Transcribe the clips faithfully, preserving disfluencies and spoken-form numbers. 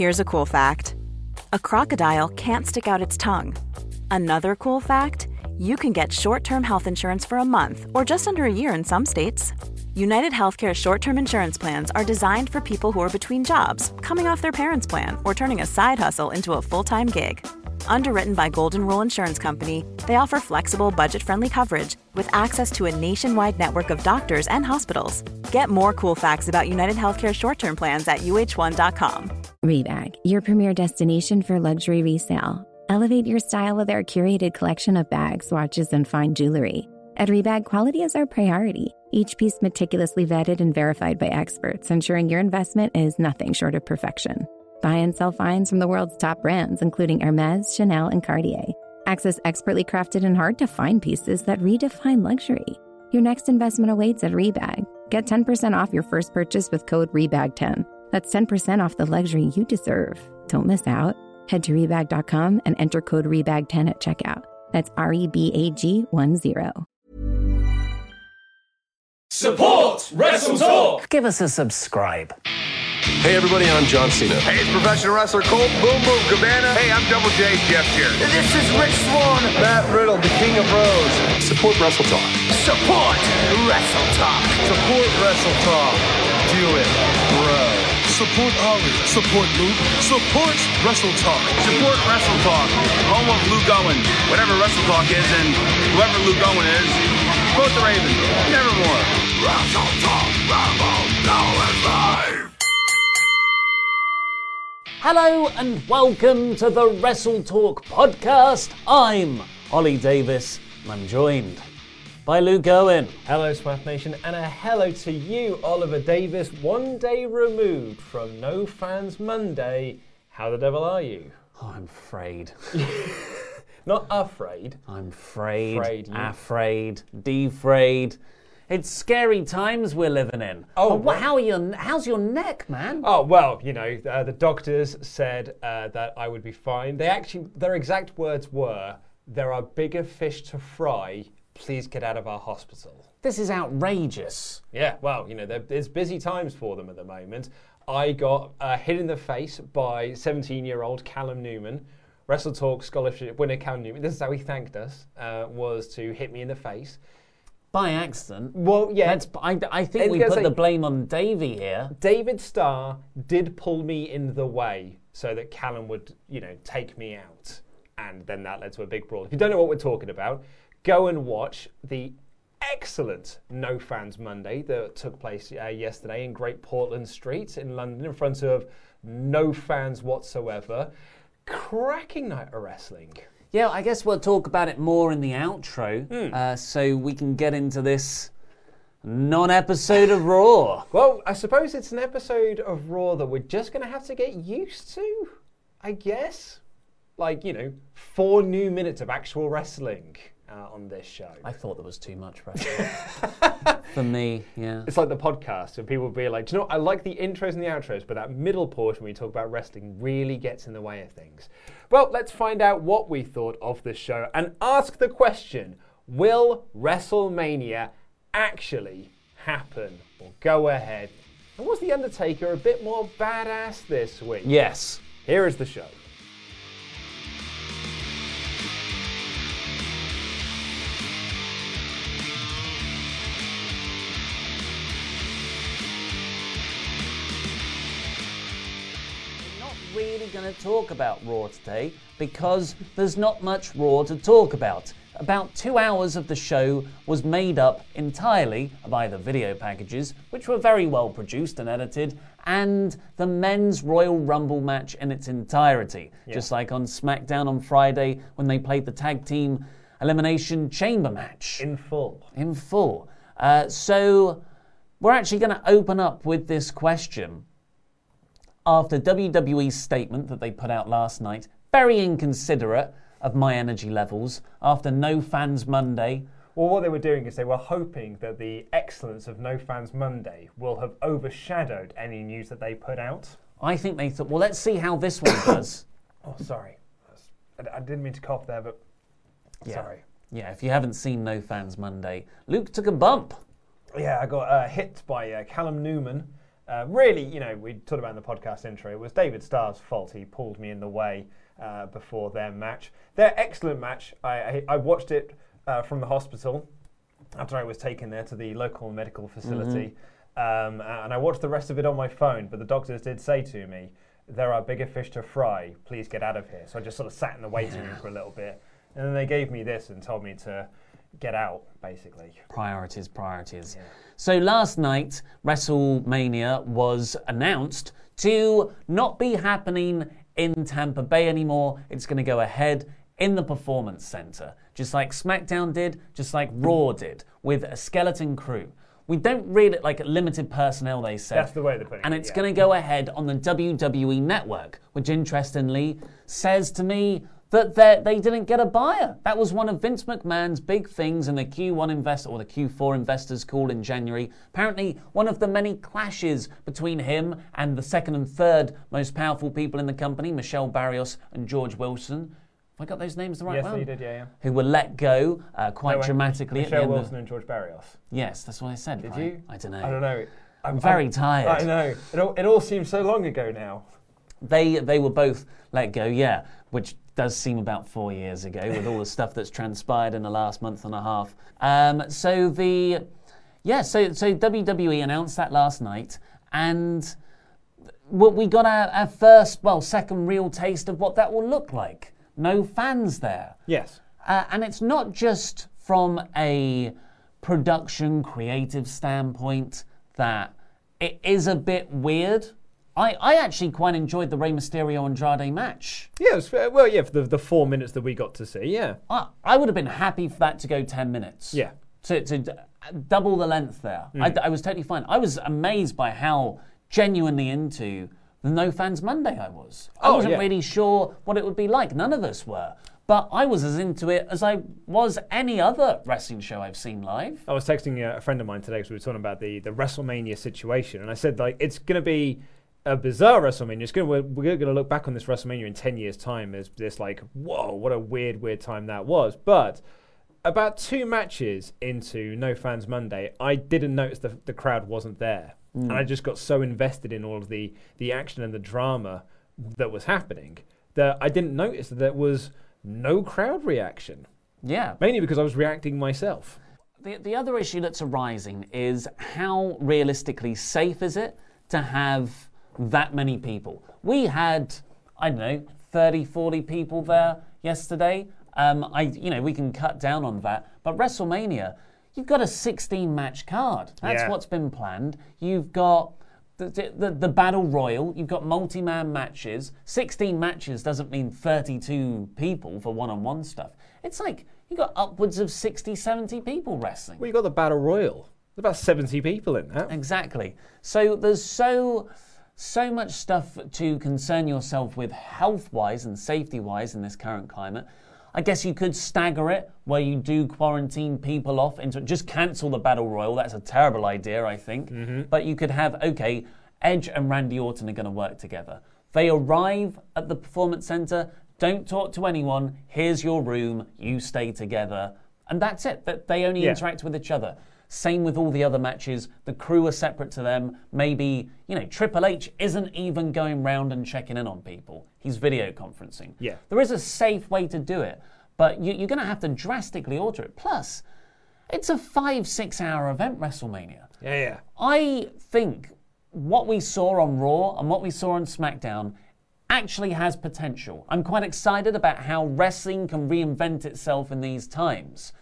Here's a cool fact. A crocodile can't stick out its tongue. Another cool fact, you can get short-term health insurance for a month or just under a year in some states. United Healthcare short-term insurance plans are designed for people who are between jobs, coming off their parents' plan, or turning a side hustle into a full-time gig. Underwritten by Golden Rule Insurance Company, they offer flexible, budget-friendly coverage with access to a nationwide network of doctors and hospitals. Get more cool facts about United Healthcare short-term plans at U H one dot com. Rebag, your premier destination for luxury resale. Elevate your style with our curated collection of bags, watches, and fine jewelry. At Rebag, quality is our priority. Each piece meticulously vetted and verified by experts, ensuring your investment is nothing short of perfection. Buy and sell finds from the world's top brands, including Hermès, Chanel, and Cartier. Access expertly crafted and hard-to-find pieces that redefine luxury. Your next investment awaits at Rebag. Get ten percent off your first purchase with code rebag ten. That's ten percent off the luxury you deserve. Don't miss out. Head to rebag dot com and enter code rebag ten at checkout. That's R E B A G one zero. Support Wrestle Talk! Give us a subscribe. Hey everybody, I'm John Cena. Hey, it's professional wrestler Colt Boom Boom Cabana. Hey, I'm Double J Jeff here. This is Rich Swann. Matt Riddle, the King of Rose. Support Wrestle Talk. Support Wrestle Talk. Support Wrestle Talk. Do it, bro. Support Ollie. Support Luke. Support Wrestle Talk. Support Wrestle Talk. Home of Luke Owen. Whatever Wrestle Talk is and whoever Luke Owen is, support the Ravens. Nevermore. Wrestle Talk. Rambo. Now is live. Hello and welcome to the Wrestle Talk podcast. I'm Ollie Davis and I'm joined by Luke Owen. Hello Smash Nation, and a hello to you, Oliver Davis. One day removed from No Fans Monday. How the devil are you? Oh, I'm afraid. Not afraid. I'm afraid, afraid, you... afraid, defrayed. It's scary times we're living in. Oh, well, how are your, how's your neck, man? Oh, well, you know, uh, the doctors said uh, that I would be fine. They actually, their exact words were, there are bigger fish to fry. Please get out of our hospital. This is outrageous. Yeah, well, you know, there's busy times for them at the moment. I got uh, hit in the face by seventeen-year-old Callum Newman. Wrestle Talk scholarship winner Callum Newman, this is how he thanked us, uh, was to hit me in the face. By accident? Well, yeah. That's, I, I think we put say, the blame on Davey here. David Starr did pull me in the way so that Callum would, you know, take me out. And then that led to a big brawl. If you don't know what we're talking about, go and watch the excellent No Fans Monday that took place uh, yesterday in Great Portland Street in London in front of no fans whatsoever. Cracking night of wrestling. Yeah, I guess we'll talk about it more in the outro, mm. uh, so we can get into this non-episode of Raw. Well, I suppose it's an episode of Raw that we're just going to have to get used to, I guess. Like, you know, four new minutes of actual wrestling uh, on this show. I thought there was too much wrestling. For me, yeah. It's like the podcast, and people will be like, do you know what? I like the intros and the outros, but that middle portion when we talk about wrestling really gets in the way of things. Well, let's find out what we thought of the show and ask the question, will WrestleMania actually happen? Or go ahead. And was The Undertaker a bit more badass this week? Yes. Here is the show. Really going to talk about Raw today because there's not much Raw to talk about. About two hours of the show was made up entirely of either video packages, which were very well produced and edited, and the men's Royal Rumble match in its entirety. Yeah. Just like on SmackDown on Friday when they played the tag team elimination chamber match. In full. In full. Uh, so we're actually going to open up with this question. After W W E's statement that they put out last night, very inconsiderate of my energy levels, after No Fans Monday. Well, what they were doing is they were hoping that the excellence of No Fans Monday will have overshadowed any news that they put out. I think they thought, well, let's see how this one does. Oh, sorry. I didn't mean to cough there, but yeah. sorry. Yeah, if you haven't seen No Fans Monday, Luke took a bump. Yeah, I got uh, hit by uh, Callum Newman. Uh, really, you know, we talked about in the podcast intro, it was David Starr's fault. He pulled me in the way uh, before their match. Their excellent match. I, I, I watched it uh, from the hospital after I was taken there to the local medical facility. Mm-hmm. um, and I watched the rest of it on my phone, but the doctors did say to me, there are bigger fish to fry, please get out of here. So I just sort of sat in the waiting room for a little bit. And then they gave me this and told me to get out, basically. Priorities, priorities. Yeah. So last night, WrestleMania was announced to not be happening in Tampa Bay anymore. It's going to go ahead in the Performance Center, just like SmackDown did, just like Raw did, with a skeleton crew. We don't really, like limited personnel, they said. That's the way they're putting it. And it's yeah. going to go ahead on the W W E Network, which interestingly says to me that they didn't get a buyer. That was one of Vince McMahon's big things in the Q one investor or the Q four investors call in January. Apparently, one of the many clashes between him and the second and third most powerful people in the company, Michelle Barrios and George Wilson. Have I got those names the right yes, way? Yes, you did, yeah, yeah. Who were let go uh, quite no, dramatically. Michelle at the end Wilson of... and George Barrios. Yes, that's what I said. Did right? you? I don't know. I don't know. I'm, I'm very I'm, tired. I know. It all, it all seems so long ago now. They they were both let go, yeah, which does seem about four years ago with all the stuff that's transpired in the last month and a half. Um, so the yeah, so so W W E announced that last night, and we got our, our first, well, second real taste of what that will look like. No fans there. Yes, uh, and it's not just from a production creative standpoint that it is a bit weird. I, I actually quite enjoyed the Rey Mysterio Andrade match. Yeah, it was, uh, well, yeah, for the, the four minutes that we got to see, yeah. I, I would have been happy for that to go ten minutes. Yeah. To, to d- double the length there. Mm. I, I was totally fine. I was amazed by how genuinely into the No Fans Monday I was. I oh, wasn't yeah. really sure what it would be like. None of us were. But I was as into it as I was any other wrestling show I've seen live. I was texting a friend of mine today because we were talking about the, the WrestleMania situation, and I said, like, it's going to be a bizarre WrestleMania. It's going to, we're, we're going to look back on this WrestleMania in ten years' time as this, like, whoa, what a weird, weird time that was. But about two matches into No Fans Monday, I didn't notice the, the crowd wasn't there. Mm. And I just got so invested in all of the, the action and the drama that was happening that I didn't notice that there was no crowd reaction. Yeah. Mainly because I was reacting myself. The, the other issue that's arising is how realistically safe is it to have that many people? We had, I don't know, thirty, forty people there yesterday. Um, I, you know, we can cut down on that. But WrestleMania, you've got a sixteen match card. That's yeah. what's been planned. You've got the, the, the Battle Royal. You've got multi-man matches. sixteen matches doesn't mean thirty-two people for one-on-one stuff. It's like you've got upwards of sixty, seventy people wrestling. Well, you've got the Battle Royal. There's about seventy people in that. Exactly. So there's so... So much stuff to concern yourself with health-wise and safety-wise in this current climate. I guess you could stagger it where you do quarantine people off into just cancel the Battle Royal. That's a terrible idea, I think. Mm-hmm. But you could have, okay, Edge and Randy Orton are going to work together. They arrive at the Performance Center. Don't talk to anyone. Here's your room. You stay together. And that's it. That they only yeah. interact with each other. Same with all the other matches. The crew are separate to them. Maybe, you know, Triple H isn't even going round and checking in on people. He's video conferencing. Yeah. There is a safe way to do it, but you, you're going to have to drastically alter it. Plus, it's a five, six hour event, WrestleMania. Yeah, yeah. I think what we saw on Raw and what we saw on SmackDown actually has potential. I'm quite excited about how wrestling can reinvent itself in these times.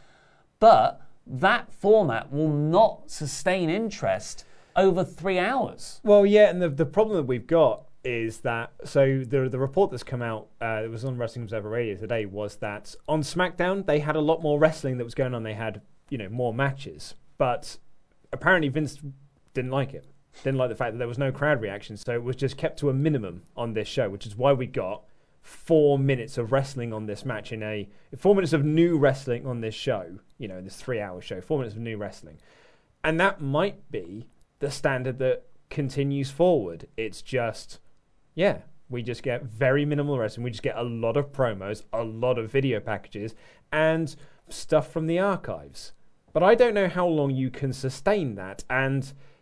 But that format will not sustain interest over three hours. Well, yeah, and the, the problem that we've got is that, so the the report that's come out, uh, it was on Wrestling Observer Radio today, was that on SmackDown, they had a lot more wrestling that was going on. They had, you know, more matches. But apparently Vince didn't like it. Didn't like the fact that there was no crowd reaction, so it was just kept to a minimum on this show, which is why we got four minutes of wrestling on this match in a four minutes of new wrestling on this show, you know, this three-hour show, four minutes of new wrestling. And that might be the standard that continues forward. It's just, yeah, we just get very minimal wrestling. We just get a lot of promos, a lot of video packages, and stuff from the archives. But I don't know how long you can sustain that. And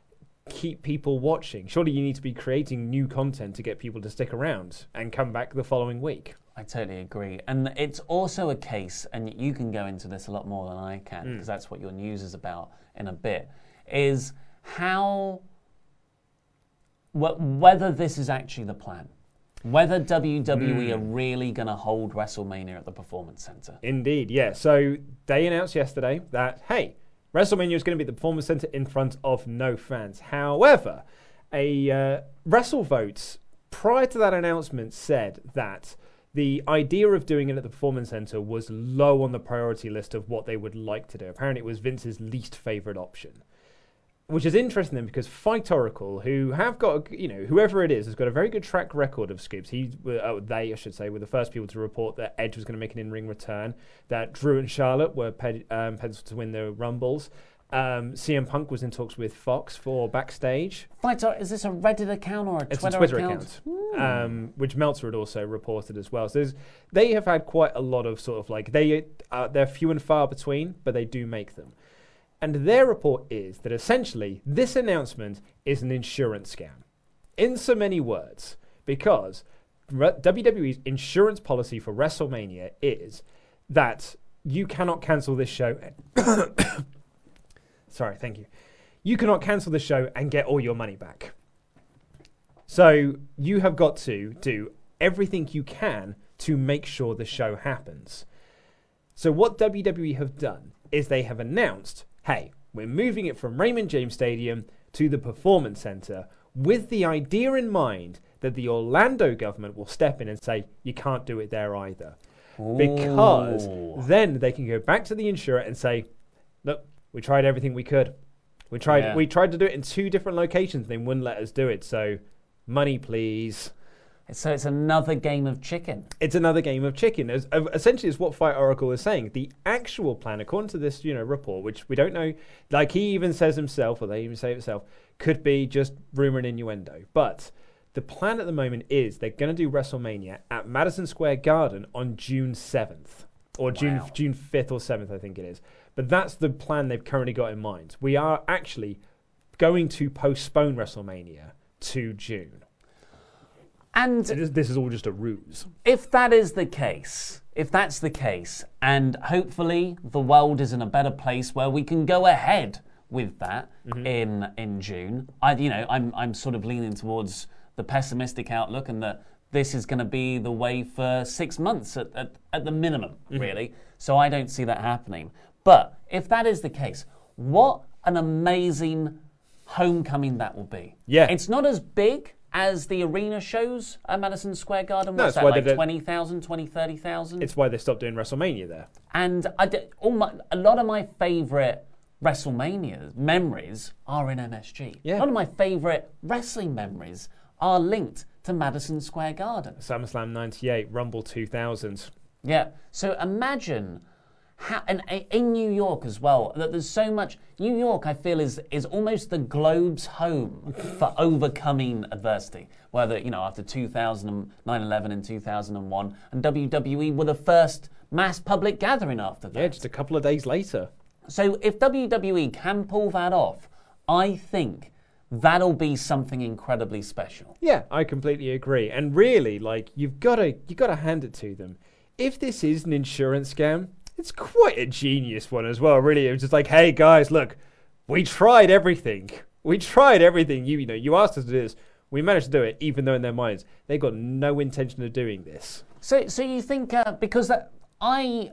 keep people watching? Surely you need to be creating new content to get people to stick around and come back the following week. I totally agree. And it's also a case, and you can go into this a lot more than I can, because mm. that's what your news is about in a bit, is how, wh- whether this is actually the plan. Whether W W E mm. are really going to hold WrestleMania at the Performance Center. Indeed, yeah. So they announced yesterday that, hey, WrestleMania is going to be at the Performance Center in front of no fans. However, a uh, WrestleVotes prior to that announcement said that the idea of doing it at the Performance Center was low on the priority list of what they would like to do. Apparently, it was Vince's least favorite option, which is interesting then because Fight Oracle, who have got, you know, whoever it is, has got a very good track record of scoops. He, uh, they, I should say, were the first people to report that Edge was going to make an in-ring return, that Drew and Charlotte were pe- um, penciled to win the Rumbles. Um, C M Punk was in talks with Fox for Backstage. Fight Oracle, is this a Reddit account or a it's Twitter a Twitter account? account, um, which Meltzer had also reported as well. So they have had quite a lot of sort of like, they, uh, they're few and far between, but they do make them. And their report is that essentially this announcement is an insurance scam. In so many words, because W W E's insurance policy for WrestleMania is that you cannot cancel this show. Sorry, thank you. You cannot cancel the show and get all your money back. So you have got to do everything you can to make sure the show happens. So what W W E have done is they have announced, hey, we're moving it from Raymond James Stadium to the Performance Center with the idea in mind that the Orlando government will step in and say, you can't do it there either. Ooh. Because then they can go back to the insurer and say, look, we tried everything we could. We tried yeah. we tried to do it in two different locations. They wouldn't let us do it. So money, please. So it's another game of chicken. It's another game of chicken. As, uh, essentially, it's what Fight Oracle is saying. The actual plan, according to this, you know, report, which we don't know, like he even says himself, or they even say it himself, could be just rumor and innuendo. But the plan at the moment is they're going to do WrestleMania at Madison Square Garden on June seventh. Or June wow. June fifth or seventh, I think it is. But that's the plan they've currently got in mind. We are actually going to postpone WrestleMania to June. And this is all just a ruse. If that is the case, if that's the case, and hopefully the world is in a better place where we can go ahead with that mm-hmm. in in June, I you know I'm I'm sort of leaning towards the pessimistic outlook and that this is going to be the way for six months at at, at the minimum, mm-hmm. really. So I don't see that happening. But if that is the case, what an amazing homecoming that will be. Yeah, it's not as big as the arena shows at Madison Square Garden. No, What's that, like twenty thousand, twenty, thirty thousand? It's why they stopped doing WrestleMania there. And I did, all my, a lot of my favourite WrestleMania memories are in M S G. Yeah. A lot of my favourite wrestling memories are linked to Madison Square Garden. SummerSlam ninety-eight, Rumble two thousand. Yeah, so imagine... How, and in New York as well, that there's so much. New York, I feel, is is almost the globe's home for overcoming adversity. Whether, you know, after two thousand, nine eleven in two thousand one, and W W E were the first mass public gathering after that. Yeah, just a couple of days later. So if W W E can pull that off, I think that'll be something incredibly special. Yeah, I completely agree. And really, like, you've got to you got to hand it to them. If this is an insurance scam, it's quite a genius one as well, really. It was just like, hey, guys, look, we tried everything. We tried everything. You, you know, you asked us to do this. We managed to do it, even though in their minds, they've got no intention of doing this. So so you think, uh, because that, I...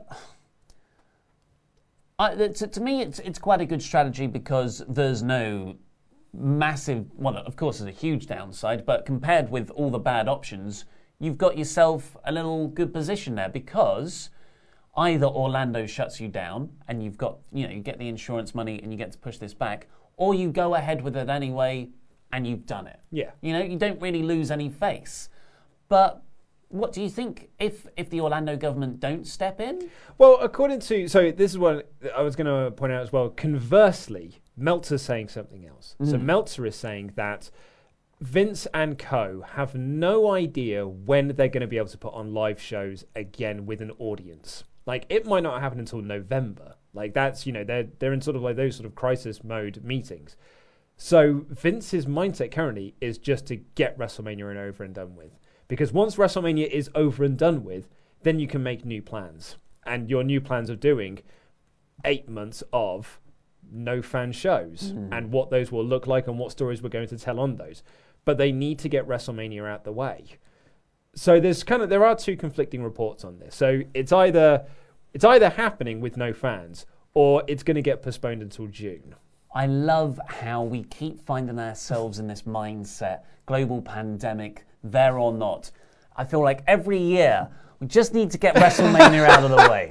I to, to me, it's it's quite a good strategy because there's no massive... Well, of course, there's a huge downside, but compared with all the bad options, you've got yourself a little good position there because... Either Orlando shuts you down and you've got, you know, you get the insurance money and you get to push this back, or you go ahead with it anyway and you've done it. Yeah. You know, you don't really lose any face. But what do you think if, if the Orlando government don't step in? Well, according to, so this is what I was going to point out as well. Conversely, Meltzer's saying something else. Mm. So Meltzer is saying that Vince and co have no idea when they're going to be able to put on live shows again with an audience. Like, it might not happen until November. Like, that's, you know, they're they're in sort of like those sort of crisis mode meetings. So Vince's mindset currently is just to get WrestleMania in over and done with. Because once WrestleMania is over and done with, then you can make new plans. And your new plans are doing eight months of no fan shows mm. and what those will look like and what stories we're going to tell on those. But they need to get WrestleMania out the way. So there's kind of there are two conflicting reports on this. So it's either it's either happening with no fans or it's going to get postponed until June. I love how we keep finding ourselves in this mindset, global pandemic, there or not. I feel like every year we just need to get WrestleMania out of the way.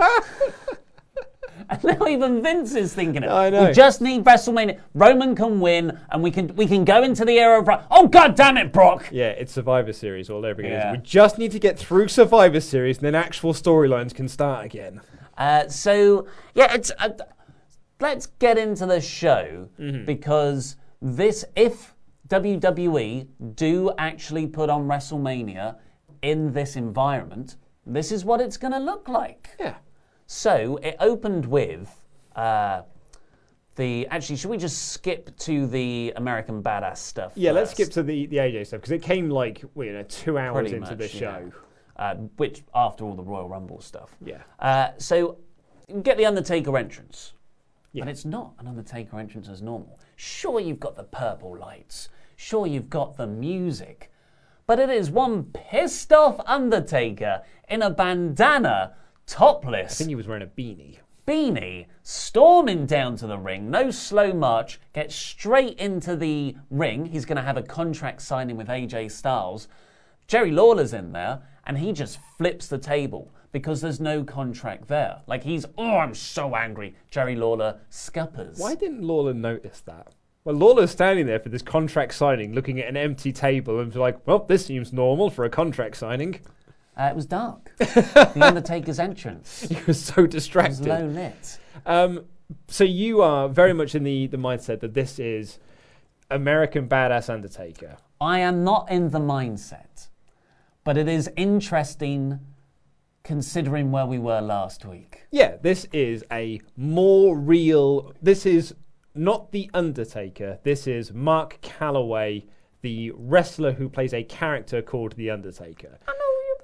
And now even Vince is thinking it. I know. We just need WrestleMania. Roman can win, and we can we can go into the era of Brock. Oh, God damn it, Brock! Yeah, it's Survivor Series all over again. Yeah. We just need to get through Survivor Series, and then actual storylines can start again. Uh, so, yeah, it's... Uh, let's get into the show, mm-hmm. because this, if W W E do actually put on WrestleMania in this environment, this is what it's going to look like. Yeah. So it opened with uh, the. Actually, should we just skip to the American Badass stuff? Yeah, first? Let's skip to the, the A J stuff because it came like well, you know two hours Pretty into much, the show, yeah. uh, which after all the Royal Rumble stuff. Yeah. Uh, so you get the Undertaker entrance, yeah. but it's not an Undertaker entrance as normal. Sure, you've got the purple lights. Sure, you've got the music, but it is one pissed off Undertaker in a bandana. Topless. I think he was wearing a beanie. Beanie, storming down to the ring, no slow march, gets straight into the ring. He's going to have a contract signing with A J Styles. Jerry Lawler's in there, and he just flips the table because there's no contract there. Like he's, oh, I'm so angry. Jerry Lawler scuppers. Why didn't Lawler notice that? Well, Lawler's standing there for this contract signing, looking at an empty table and like, well, this seems normal for a contract signing. Uh, it was dark. The Undertaker's entrance. He was so distracted. It was low lit. Um, so you are very much in the, the mindset that this is American Badass Undertaker. I am not in the mindset, but it is interesting considering where we were last week. Yeah, this is a more real... This is not the Undertaker. This is Mark Calloway, the wrestler who plays a character called the Undertaker. I know.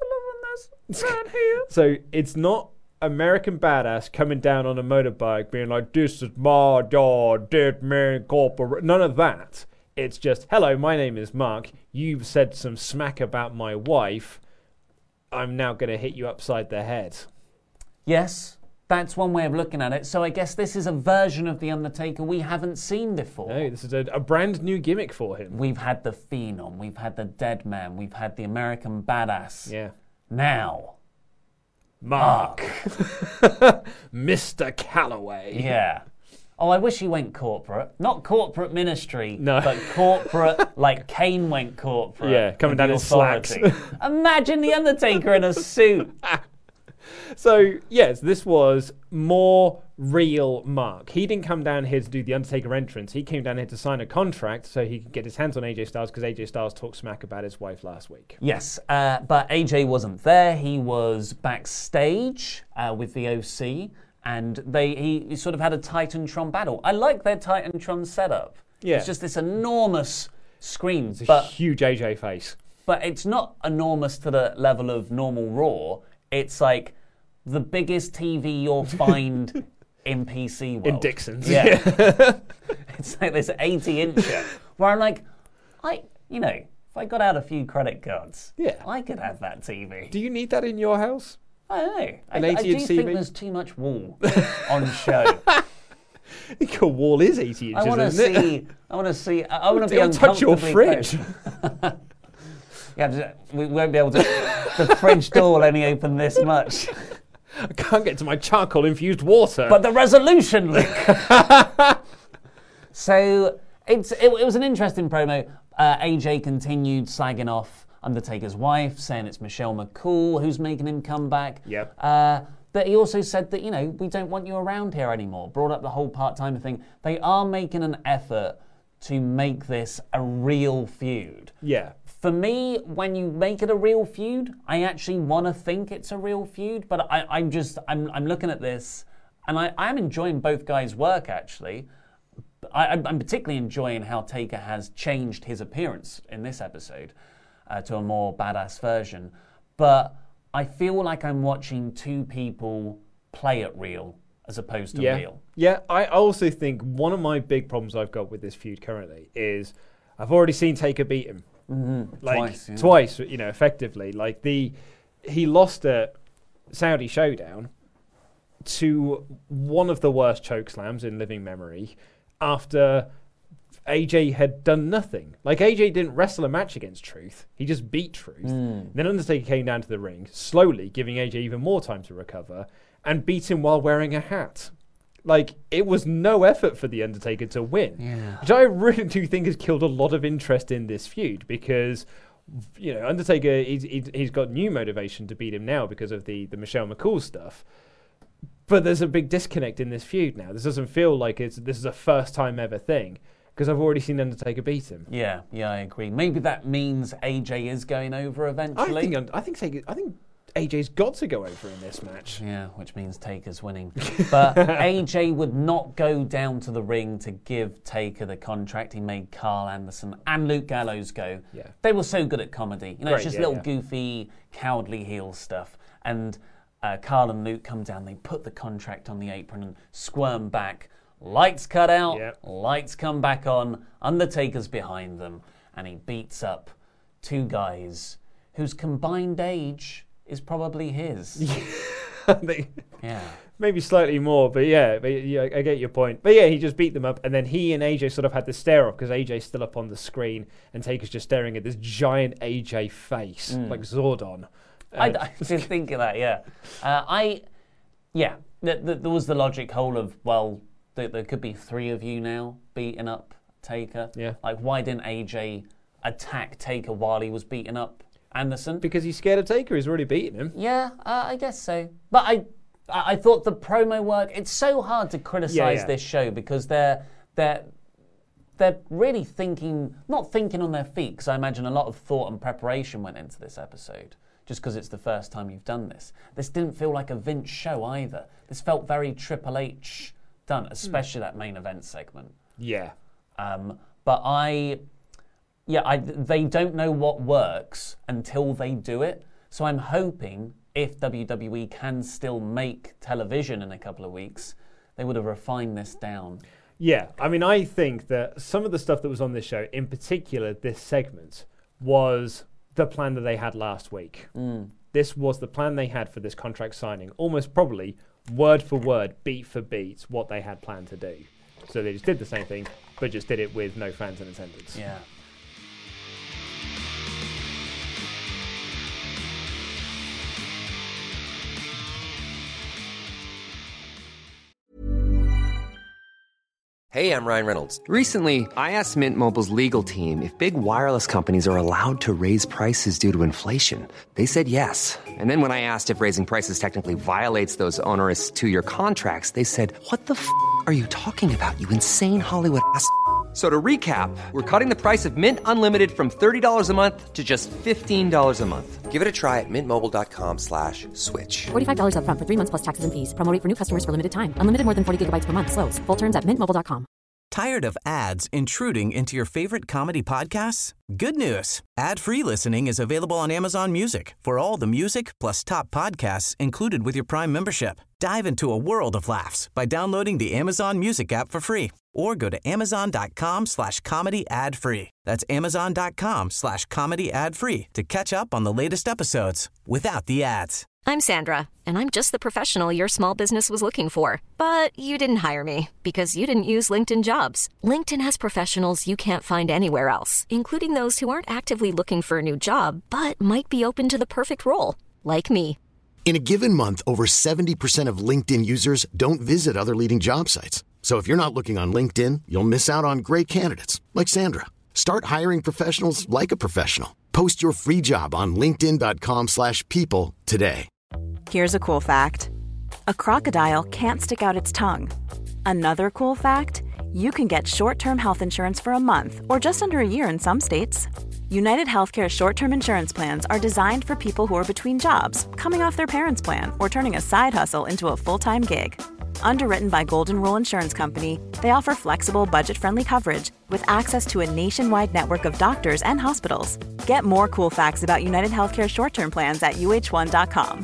Right here. So it's not American Badass coming down on a motorbike being like, this is my dog, dead man corporate. None of that. It's just, hello, my name is Mark. You've said some smack about my wife. I'm now going to hit you upside the head. Yes, that's one way of looking at it. So I guess this is a version of The Undertaker we haven't seen before. No, this is a, a brand new gimmick for him. We've had the Phenom. We've had the Dead Man. We've had the American Badass. Yeah. Now, Mark. Mister Calloway. Yeah. Oh, I wish he went corporate. Not corporate ministry, no. but corporate, like Kane went corporate. Yeah, coming down in slacks. Imagine The Undertaker in a suit. So, yes, this was more real Mark. He didn't come down here to do the Undertaker entrance. He came down here to sign a contract so he could get his hands on A J Styles because A J Styles talked smack about his wife last week. Yes, uh, but A J wasn't there. He was backstage uh, with the O C, and they he, he sort of had a Titantron battle. I like their Titantron setup. Yeah. It's just this enormous screen. It's a but, huge A J face. But it's not enormous to the level of normal Raw. It's like the biggest T V you'll find in P C world. In Dixon's. Yeah. It's like this eighty-incher where I'm like, I, you know, if I got out a few credit cards, yeah, I could have that T V. Do you need that in your house? I don't know. An I, I do eighty-inch T V? think there's too much wall on show. I think your wall is eighty inches, I want to isn't see. it? I want to see. I want to be It'll touch your fridge. Yeah, we won't be able to. The fridge door will only open this much. I can't get to my charcoal-infused water. But the resolution link. So it's it, it was an interesting promo. Uh, A J continued slagging off Undertaker's wife, saying it's Michelle McCool who's making him come back. Yep. Uh, but he also said that, you know, we don't want you around here anymore. Brought up the whole part-timer thing. They are making an effort to make this a real feud. Yeah. For me, when you make it a real feud, I actually want to think it's a real feud. But I, I'm just, I'm, I'm looking at this, and I, I'm enjoying both guys' work actually. I, I'm particularly enjoying how Taker has changed his appearance in this episode uh, to a more badass version. But I feel like I'm watching two people play it real as opposed to yeah. real. Yeah, I also think one of my big problems I've got with this feud currently is I've already seen Taker beat him. Mm-hmm. Like, twice. Yeah. Twice, you know, effectively. Like, the he lost at Saudi Showdown to one of the worst choke slams in living memory after A J had done nothing. Like, A J didn't wrestle a match against Truth. He just beat Truth. Mm. Then Undertaker came down to the ring, slowly giving A J even more time to recover, and beat him while wearing a hat. Like, it was no effort for The Undertaker to win. Yeah. Which I really do think has killed a lot of interest in this feud because, you know, Undertaker, he's, he's got new motivation to beat him now because of the, the Michelle McCool stuff. But there's a big disconnect in this feud now. This doesn't feel like it's this is a first time ever thing because I've already seen Undertaker beat him. Yeah, yeah, I agree. Maybe that means A J is going over eventually. I think I think Taker, I think A J's got to go over in this match. Yeah, which means Taker's winning. But A J would not go down to the ring to give Taker the contract. He made Carl Anderson and Luke Gallows go. Yeah. They were so good at comedy. You know, Great, it's just yeah, little yeah. goofy, cowardly heel stuff. And uh, Carl and Luke come down, they put the contract on the apron and squirm back. Lights cut out, Yep. lights come back on, Undertaker's behind them, and he beats up two guys whose combined age is probably his. they, yeah. Maybe slightly more, but yeah, but yeah, I get your point. But yeah, he just beat them up, and then he and A J sort of had the stare off because A J's still up on the screen, and Taker's just staring at this giant A J face, mm. like Zordon. I, I did think of that, yeah. Uh, I, yeah, th- th- there was the logic hole of, well, th- there could be three of you now beating up Taker. Yeah. Like, why didn't A J attack Taker while he was beating up Anderson? Because he's scared of Taker. He's already beaten him. Yeah, uh, I guess so. But I, I thought the promo work. It's so hard to criticize yeah, yeah. this show because they're they're they're really thinking, not thinking on their feet. Because I imagine a lot of thought and preparation went into this episode. Just because it's the first time you've done this. This didn't feel like a Vince show either. This felt very Triple H done, especially mm. that main event segment. Yeah. Um, but I. Yeah, I, they don't know what works until they do it. So I'm hoping if W W E can still make television in a couple of weeks, they would have refined this down. Yeah, I mean, I think that some of the stuff that was on this show, in particular this segment, was the plan that they had last week. Mm. This was the plan they had for this contract signing, almost probably word for word, beat for beat, what they had planned to do. So they just did the same thing, but just did it with no fans in attendance. Yeah. Hey, I'm Ryan Reynolds. Recently, I asked Mint Mobile's legal team if big wireless companies are allowed to raise prices due to inflation. They said yes. And then when I asked if raising prices technically violates those onerous two-year contracts, they said, what the f*** are you talking about, you insane Hollywood ass f- So to recap, we're cutting the price of Mint Unlimited from thirty dollars a month to just fifteen dollars a month. Give it a try at mintmobile.com slash switch. forty-five dollars up front for three months plus taxes and fees. Promo rate for new customers for limited time. Unlimited more than forty gigabytes per month. Slows full terms at mint mobile dot com. Tired of ads intruding into your favorite comedy podcasts? Good news. Ad-free listening is available on Amazon Music for all the music plus top podcasts included with your Prime membership. Dive into a world of laughs by downloading the Amazon Music app for free or go to amazon.com slash comedy ad free. That's amazon.com slash comedy ad free to catch up on the latest episodes without the ads. I'm Sandra, and I'm just the professional your small business was looking for. But you didn't hire me because you didn't use LinkedIn Jobs. LinkedIn has professionals you can't find anywhere else, including those who aren't actively looking for a new job, but might be open to the perfect role, like me. In a given month, over seventy percent of LinkedIn users don't visit other leading job sites. So if you're not looking on LinkedIn, you'll miss out on great candidates like Sandra. Start hiring professionals like a professional. Post your free job on linkedin.com slash people today. Here's a cool fact. A crocodile can't stick out its tongue. Another cool fact, you can get short-term health insurance for a month or just under a year in some states. United Healthcare short-term insurance plans are designed for people who are between jobs, coming off their parents' plan, or turning a side hustle into a full-time gig. Underwritten by Golden Rule Insurance Company, they offer flexible, budget-friendly coverage with access to a nationwide network of doctors and hospitals. Get more cool facts about United Healthcare short-term plans at U H one dot com.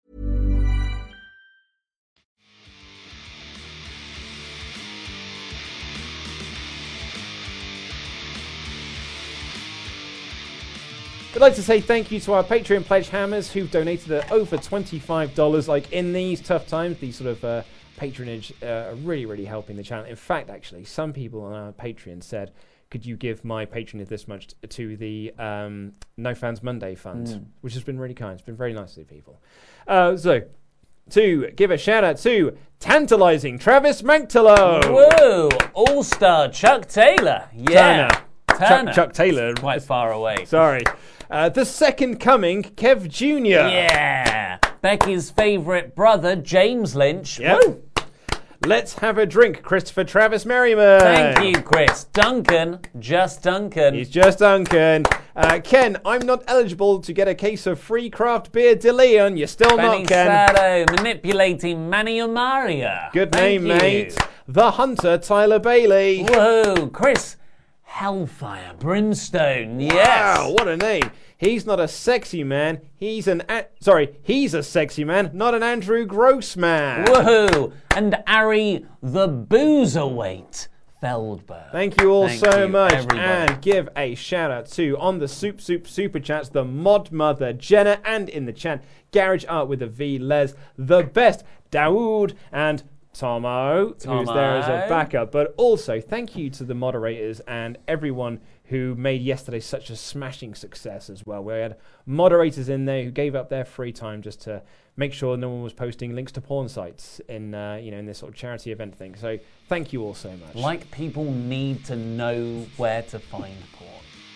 We'd like to say thank you to our Patreon pledge hammers who've donated at over twenty-five dollars. Like, in these tough times, these sort of uh, patronage uh, are really, really helping the channel. In fact, actually, some people on our Patreon said, could you give my patronage this much t- to the um, No Fans Monday Fund, mm. which has been really kind. It's been very nice to the people. Uh, so, to give a shout out to Tantalizing Travis Manctolo. Whoa! All-Star Chuck Taylor. Yeah. Turner. Turner. Chuck, Chuck Taylor. Quite far away. Sorry. Uh, the Second Coming, Kev Junior Yeah. Becky's favourite brother, James Lynch. Yep. Woo. Let's Have a Drink, Christopher Travis Merriman. Thank you, Chris. Duncan, just Duncan. He's just Duncan. Uh, Ken, I'm not eligible to get a case of free craft beer De Leon. You're still Benny not, Ken. Sato, manipulating Manny Omaria. Good Thank name, you. mate. The Hunter, Tyler Bailey. Whoa, Chris. Hellfire Brimstone, yes. Wow, what a name. He's not a sexy man. He's an... A- sorry, he's a sexy man, not an Andrew Gross man. Woohoo. And Ari the Boozerweight Feldberg. Thank you all Thank so you, much. everybody. And give a shout out to, on the Soup Soup Super Chats, the Mod Mother, Jenna, and in the chat, Garage Art with a V, Les, The Best, Dawood, and... Tomo, Tomo, who's there as a backup. But also, thank you to the moderators and everyone who made yesterday such a smashing success as well. We had moderators in there who gave up their free time just to make sure no one was posting links to porn sites in, uh, you know, in this sort of charity event thing. So thank you all so much. Like people need to know where to find porn.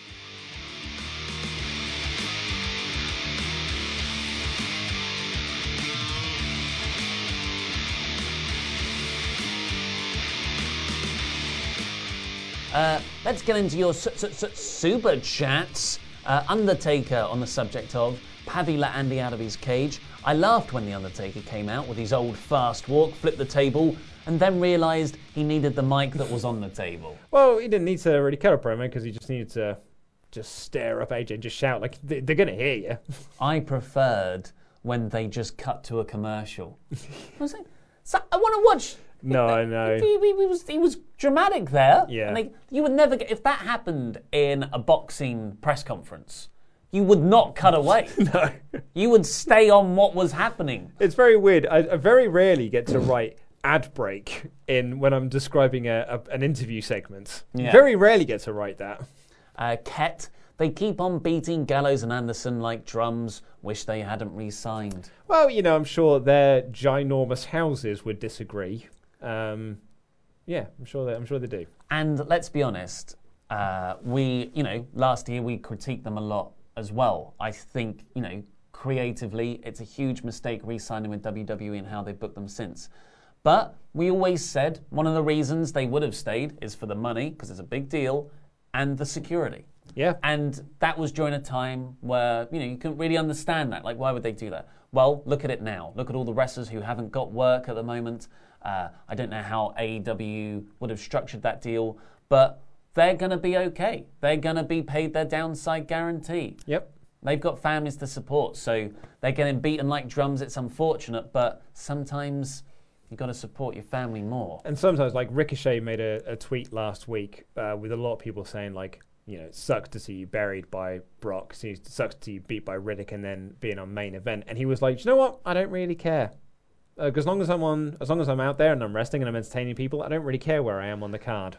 Uh, let's get into your su- su- su- super chats. Uh, Undertaker on the subject of Pavi let Andy out of his cage. I laughed when The Undertaker came out with his old fast walk, flipped the table, and then realised he needed the mic that was on the table. Well, he didn't need to really cut a promo because he just needed to just stare up A J and just shout. Like, they're going to hear you. I preferred when they just cut to a commercial. I was like, so I want to watch... No, I know. He, he, he was he was dramatic there. Yeah. And they, you would never get if that happened in a boxing press conference. You would not cut away. No. You would stay on what was happening. It's very weird. I, I very rarely get to write ad break in when I'm describing a, a, an interview segment. Yeah. Very rarely get to write that. Uh, Ket, they keep on beating Gallows and Anderson like drums. Wish they hadn't re-signed. Well, you know, I'm sure their ginormous houses would disagree. Um, yeah, I'm sure they, I'm sure they do. And let's be honest, uh, we, you know, last year we critiqued them a lot as well. I think, you know, creatively, it's a huge mistake re-signing with W W E and how they've booked them since. But we always said one of the reasons they would have stayed is for the money, because it's a big deal, and the security. Yeah. And that was during a time where, you know, you couldn't really understand that. Like, why would they do that? Well, look at it now. Look at all the wrestlers who haven't got work at the moment. Uh, I don't know how A E W would have structured that deal, but they're going to be okay. They're going to be paid their downside guarantee. Yep. They've got families to support, so they're getting beaten like drums. It's unfortunate, but sometimes you've got to support your family more. And sometimes, like, Ricochet made a, a tweet last week uh, with a lot of people saying, like, you know, it sucks to see you buried by Brock. It sucks to see you beat by Riddick and then being on main event. And he was like, you know what? I don't really care. Uh, as long as I'm on, as long as I'm out there and I'm resting and I'm entertaining people, I don't really care where I am on the card.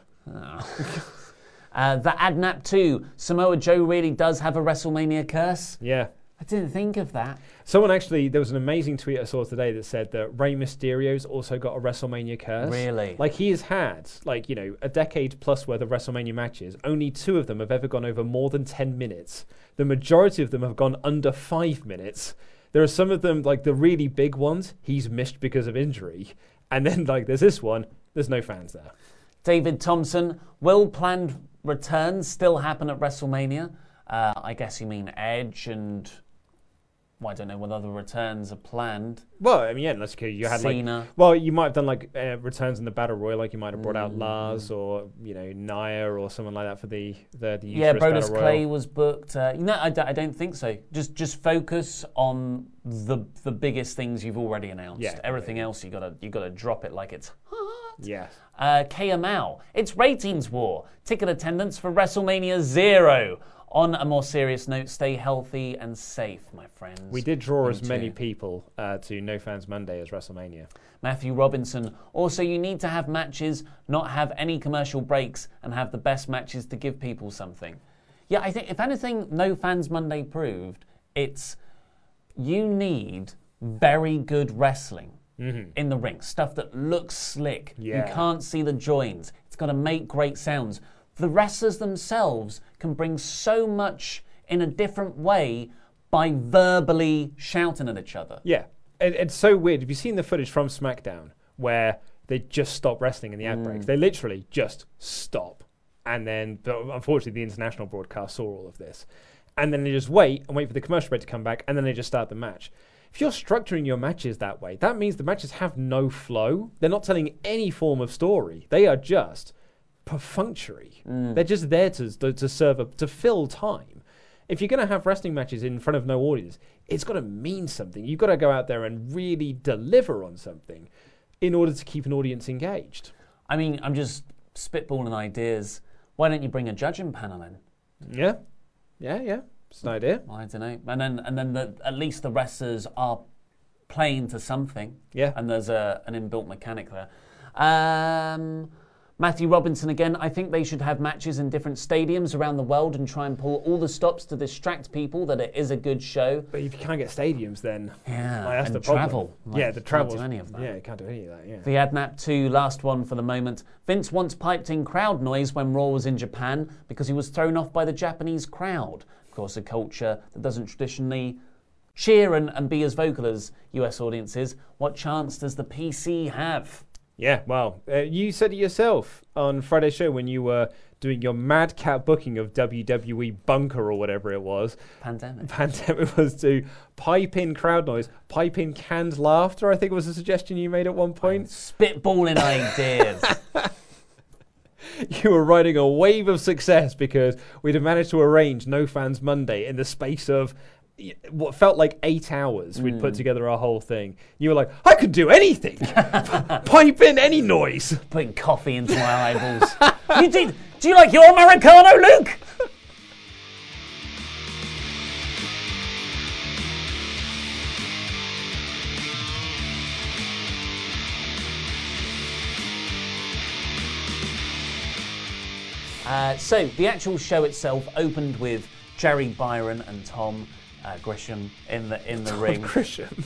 Oh. uh, the Adnap two, Samoa Joe really does have a WrestleMania curse? Yeah. I didn't think of that. Someone actually, there was an amazing tweet I saw today that said that Rey Mysterio's also got a WrestleMania curse. Really? Like, he has had, like, you know, a decade plus worth of WrestleMania matches. Only two of them have ever gone over more than ten minutes. The majority of them have gone under five minutes. There are some of them, like the really big ones, he's missed because of injury. And then, like, there's this one, there's no fans there. David Thompson, will planned returns still happen at WrestleMania? Uh, I guess you mean Edge and well, I don't know whether other returns are planned. Well, I mean, yeah, unless you had Cena. like, well, you might have done like uh, returns in the Battle Royal, like you might have brought out Mm. Lars or you know Nia or someone like that for the the, the Yeah, Eucharist Brodus Battle Royal. Clay was booked. Uh, no, I, d- I don't think so. Just just focus on the the biggest things you've already announced. Yeah, Everything yeah. else you gotta you gotta drop it like it's hot. Yes. Uh, K M L. It's ratings war. Ticket attendance for WrestleMania zero. On a more serious note, stay healthy and safe, my friends. We did draw You as many too. people uh, to No Fans Monday as WrestleMania. Matthew Robinson. Also, you need to have matches, not have any commercial breaks, and have the best matches to give people something. Yeah, I think if anything, No Fans Monday proved, it's you need very good wrestling Mhm. in the ring. Stuff that looks slick. Yeah. You can't see the joins. It's got to make great sounds. The wrestlers themselves can bring so much in a different way by verbally shouting at each other. Yeah, it, it's so weird. Have you seen the footage from SmackDown where they just stop wrestling in the ad breaks? Mm. They literally just stop. And then, but unfortunately, the international broadcast saw all of this. And then they just wait and wait for the commercial break to come back, and then they just start the match. If you're structuring your matches that way, that means the matches have no flow. They're not telling any form of story. They are just perfunctory. Mm. They're just there to, to, to serve, a, to fill time. If you're going to have wrestling matches in front of no audience, it's got to mean something. You've got to go out there and really deliver on something in order to keep an audience engaged. I mean, I'm just spitballing ideas. Why don't you bring a judging panel in? Yeah, yeah, yeah. It's an idea. I don't know. And then, and then the, at least the wrestlers are playing to something. Yeah. And there's a, an inbuilt mechanic there. Um, Matthew Robinson again. I think they should have matches in different stadiums around the world and try and pull all the stops to distract people that it is a good show. But if you can't get stadiums, then Yeah, like, that's and the problem. travel. Like, yeah, the can't travel. do any of that. Yeah, you can't do any of that. Yeah. The AdNap two, last one for the moment. Vince once piped in crowd noise when Raw was in Japan because he was thrown off by the Japanese crowd. Of course, a culture that doesn't traditionally cheer and, and be as vocal as U S audiences. What chance does the P C have? Yeah, well, uh, you said it yourself on Friday's show when you were doing your madcap booking of W W E Bunker or whatever it was. Pandemic. Pandemic was to pipe in crowd noise, pipe in canned laughter, I think was a suggestion you made at one point. Spitballing ideas. You were riding a wave of success because we'd have managed to arrange No Fans Monday in the space of what felt like eight hours. We'd Mm. put together our whole thing. You were like, I could do anything. Pipe in any noise. Putting coffee into my eyeballs. you did. Do you like your Americano, Luke? Uh, so the actual show itself opened with Jerry Byron and Tom uh, Grisham in the in the Tom ring. Grisham.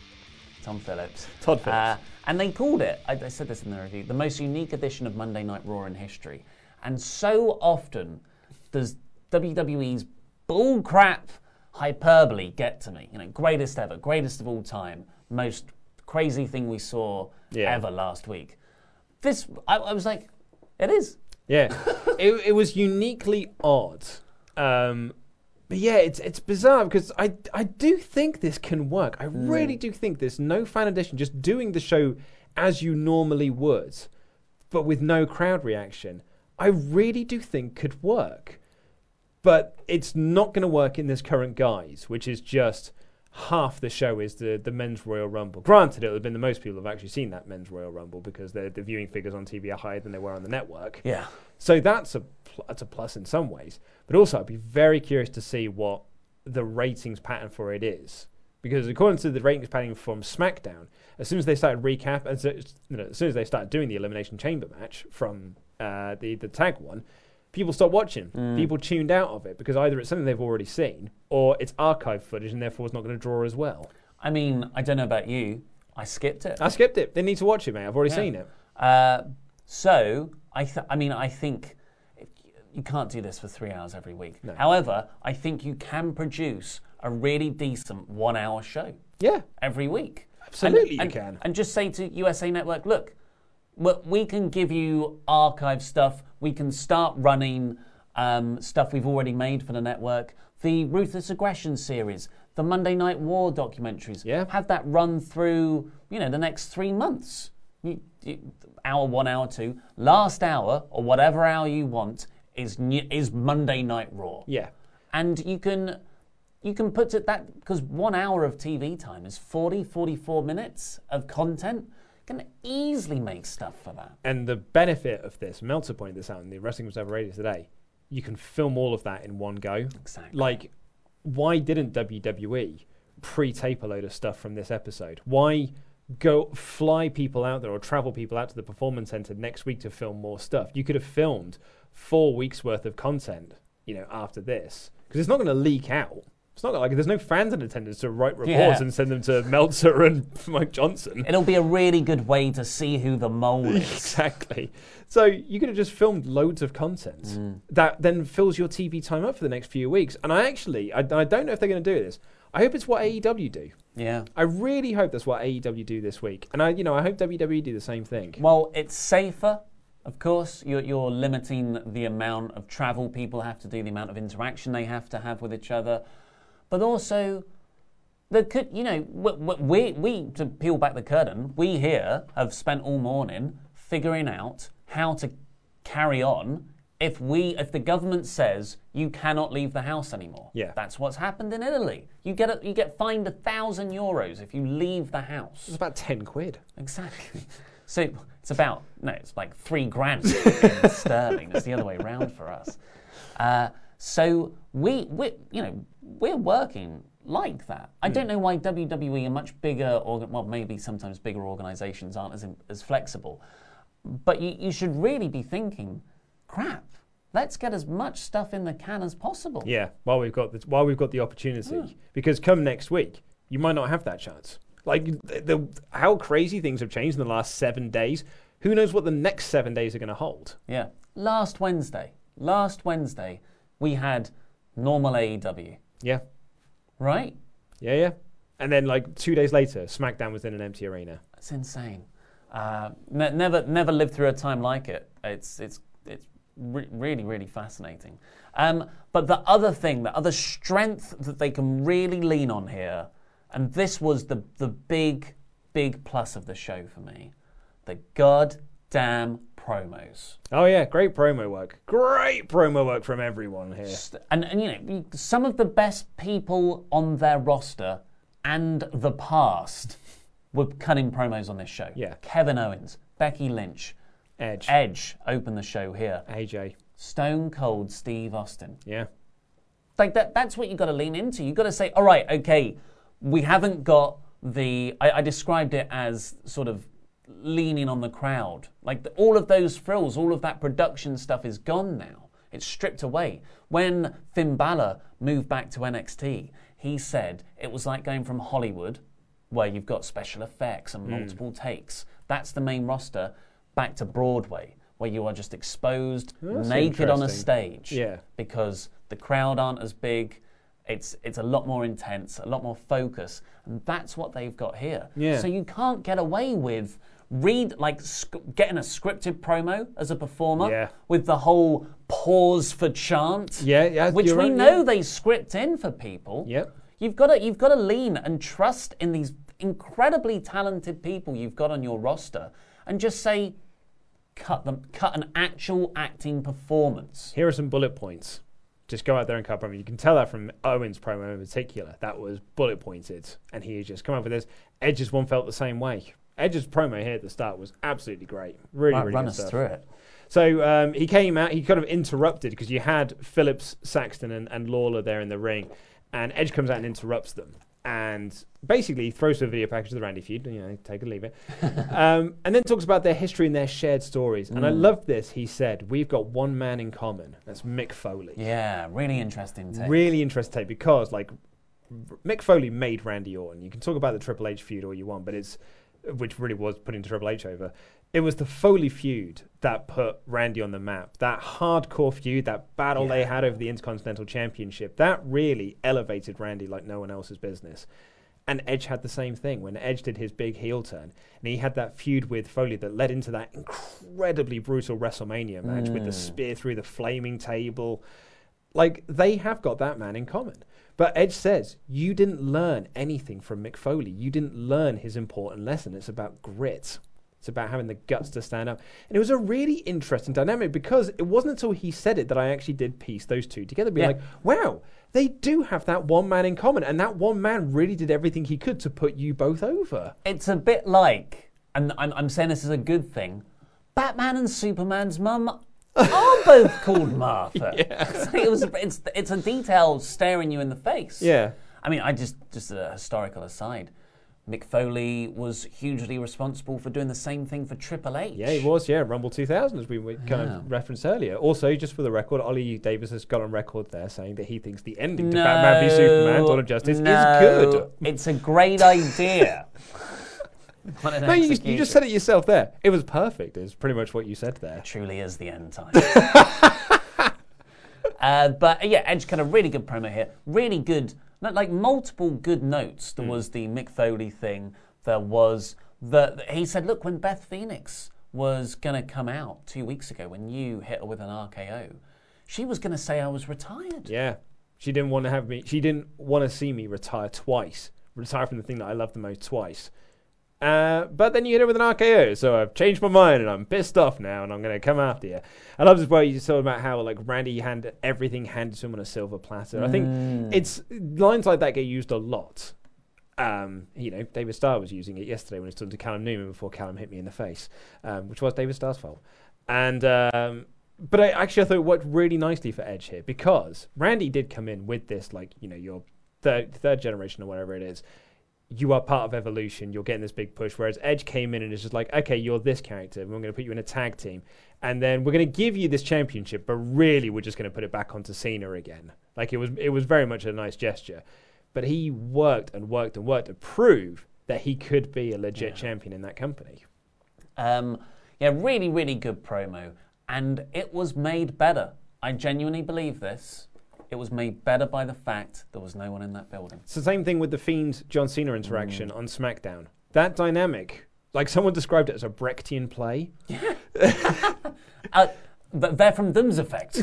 Tom Phillips. Todd Phillips. Uh, and they called it, I, I said this in the review, the most unique edition of Monday Night Raw in history. And so often does W W E's bullcrap hyperbole get to me. You know, greatest ever, greatest of all time, most crazy thing we saw Yeah. ever last week. This, I, I was like, it is. Yeah, it, it was uniquely odd. Um, but yeah, it's it's bizarre because I, I do think this can work. I really do think this no fan edition, just doing the show as you normally would, but with no crowd reaction, I really do think could work. But it's not going to work in this current guise, which is just half the show is the, the Men's Royal Rumble. Granted, it would have been the most people have actually seen that Men's Royal Rumble because the the viewing figures on T V are higher than they were on the network. Yeah. So that's a pl- that's a plus in some ways. But also, I'd be very curious to see what the ratings pattern for it is. Because according to the ratings pattern from SmackDown, as soon as they started recap, as, you know, as soon as they started doing the Elimination Chamber match from uh, the, the tag one, people stopped watching. Mm. People tuned out of it because either it's something they've already seen or it's archive footage and therefore it's not going to draw as well. I mean, I don't know about you. I skipped it. I skipped it. They need to watch it, mate. I've already Yeah. seen it. Uh, so, I th- I mean, I think you can't do this for three hours every week. No. However, I think you can produce a really decent one-hour show. Yeah. Every week. Absolutely and, you and, can. And just say to U S A Network, look, we can give you archive stuff. We can start running um, stuff we've already made for the network the Ruthless Aggression series, the Monday Night War documentaries. Yeah. Have that run through, you know, the next three months. You, you, hour one, hour two. Last hour, or whatever hour you want, is is Monday Night Raw. Yeah. And you can you can put it that, because one hour of T V time is forty, forty-four minutes of content. You can easily make stuff for that. And the benefit of this, Meltzer pointed this out in the Wrestling Observer Radio today, you can film all of that in one go. Exactly. Like, why didn't W W E pre-tape a load of stuff from this episode? Why go fly people out there or travel people out to the Performance Center next week to film more stuff? You could have filmed four weeks worth of content, you know, after this, because it's not going to leak out. It's not like there's no fans in attendance to write reports yeah. and send them to Meltzer and Mike Johnson. It'll be a really good way to see who the mole is. Exactly. So you could have just filmed loads of content mm. that then fills your T V time up for the next few weeks. And I actually, I, I don't know if they're going to do this. I hope it's what A E W do. Yeah. I really hope that's what A E W do this week. And I, you know, I hope W W E do the same thing. Well, it's safer. Of course, you're, you're limiting the amount of travel people have to do, the amount of interaction they have to have with each other. But also, there could, you know, we, we, to peel back the curtain, we here have spent all morning figuring out how to carry on if we, if the government says you cannot leave the house anymore. Yeah. That's what's happened in Italy. You get a, you get fined a thousand euros if you leave the house. It's about ten quid. Exactly. So it's about, no, it's like three grand in sterling. It's the other way around for us. Uh, so we, we, you know, we're working like that. I mm. don't know why W W E, a much bigger, organ- well, maybe sometimes bigger organizations aren't as as flexible. But you, you should really be thinking, crap, let's get as much stuff in the can as possible. Yeah, while we've got the, while we've got the opportunity. Mm. Because come next week, you might not have that chance. Like, the, the, how crazy things have changed in the last seven days. Who knows what the next seven days are going to hold? Yeah. Last Wednesday, last Wednesday, we had normal A E W. Yeah. Right? Yeah, yeah. And then, like, two days later, SmackDown was in an empty arena. That's insane. Uh, ne- never never lived through a time like it. It's it's it's re- really, really fascinating. Um, but the other thing, the other strength that they can really lean on here, and this was the, the big, big plus of the show for me, the goddamn promos. Oh yeah, great promo work. Great promo work from everyone here. And, and you know, some of the best people on their roster and the past were cutting promos on this show. Yeah. Kevin Owens, Becky Lynch, Edge. Edge opened the show here. A J. Stone Cold Steve Austin. Yeah. Like that that's what you've got to lean into. You've got to say, all right, okay, we haven't got the I, I described it as sort of leaning on the crowd. Like the, all of those frills, all of that production stuff is gone now. It's stripped away. When Finn Balor moved back to N X T, he said it was like going from Hollywood, where you've got special effects and multiple mm. takes. That's the main roster, back to Broadway, where you are just exposed, That's naked on a stage. Yeah. Because the crowd aren't as big. It's it's a lot more intense, a lot more focus, and that's what they've got here. Yeah. So you can't get away with read like sc- getting a scripted promo as a performer yeah. with the whole pause for chant, yeah, yeah, which we right, know yeah. they script in for people. Yep. You've got to you've got to lean and trust in these incredibly talented people you've got on your roster, and just say, cut them, cut an actual acting performance. Here are some bullet points. Just go out there and cut promo. You can tell that from Owens' promo in particular. That was bullet pointed, and he just come up with this. Edge's one felt the same way. Edge's promo here at the start was absolutely great. Really, right, really run good us stuff. through it. So um, he came out. He kind of interrupted because you had Phillips, Saxton, and, and Lawler there in the ring. And Edge comes out and interrupts them, and basically throws to a video package of the Randy feud. You know, take it or leave it, um, and then talks about their history and their shared stories. And mm. I loved this. He said, "We've got one man in common. That's Mick Foley." Yeah, really interesting take. Really interesting take because, like, Mick Foley made Randy Orton. You can talk about the Triple H feud all you want, but it's which really was putting Triple H over. It was the Foley feud that put Randy on the map. That hardcore feud, that battle yeah. they had over the Intercontinental Championship, that really elevated Randy like no one else's business. And Edge had the same thing when Edge did his big heel turn. And he had that feud with Foley that led into that incredibly brutal WrestleMania match mm. with the spear through the flaming table. Like, they have got that man in common. But Edge says, you didn't learn anything from Mick Foley. You didn't learn his important lesson. It's about grit. It's about having the guts to stand up. And it was a really interesting dynamic because it wasn't until he said it that I actually did piece those two together. Be yeah. like, wow, they do have that one man in common. And that one man really did everything he could to put you both over. It's a bit like, and I'm, I'm saying this is a good thing, Batman and Superman's mum are both called Martha. Yeah. So it was, it's, it's a detail staring you in the face. Yeah. I mean, I just, just a historical aside. Mick Foley was hugely responsible for doing the same thing for Triple H. Yeah, he was, yeah. Rumble two thousand, as we kind yeah. of referenced earlier. Also, just for the record, Ollie Davis has got on record there saying that he thinks the ending no, to Batman v Superman, Dawn of Justice, no, is good. It's a great idea. No, you just, you just said it yourself there. It was perfect. It's pretty much what you said there. It truly is the end time. uh, but yeah, Edge kind of really good promo here. Really good, like multiple good notes. There mm. was the Mick Foley thing. There was the, he said, look, when Beth Phoenix was going to come out two weeks ago, when you hit her with an R K O, she was going to say I was retired. Yeah. She didn't want to have me, she didn't want to see me retire twice. Retire from the thing that I love the most twice. Uh, but then you hit it with an R K O, so I've changed my mind and I'm pissed off now and I'm going to come after you. I love as well you just talk about how like Randy handed everything handed to him on a silver platter. Mm. I think it's lines like that get used a lot. Um, you know, David Starr was using it yesterday when he was talking to Callum Newman before Callum hit me in the face, um, which was David Starr's fault. And um, but I actually I thought it worked really nicely for Edge here because Randy did come in with this like you know your third third generation or whatever it is. You are part of Evolution, you're getting this big push, whereas Edge came in and is just like, okay, you're this character, and we're going to put you in a tag team, and then we're going to give you this championship, but really we're just going to put it back onto Cena again. Like, it was it was very much a nice gesture. But he worked and worked and worked to prove that he could be a legit yeah. champion in that company. Um, yeah, really, really good promo, and it was made better. I genuinely believe this. It was made better by the fact there was no one in that building. It's the same thing with the Fiend John Cena interaction mm. on SmackDown. That dynamic, like someone described it as a Brechtian play. Yeah. uh, but they're from Doom's Effect.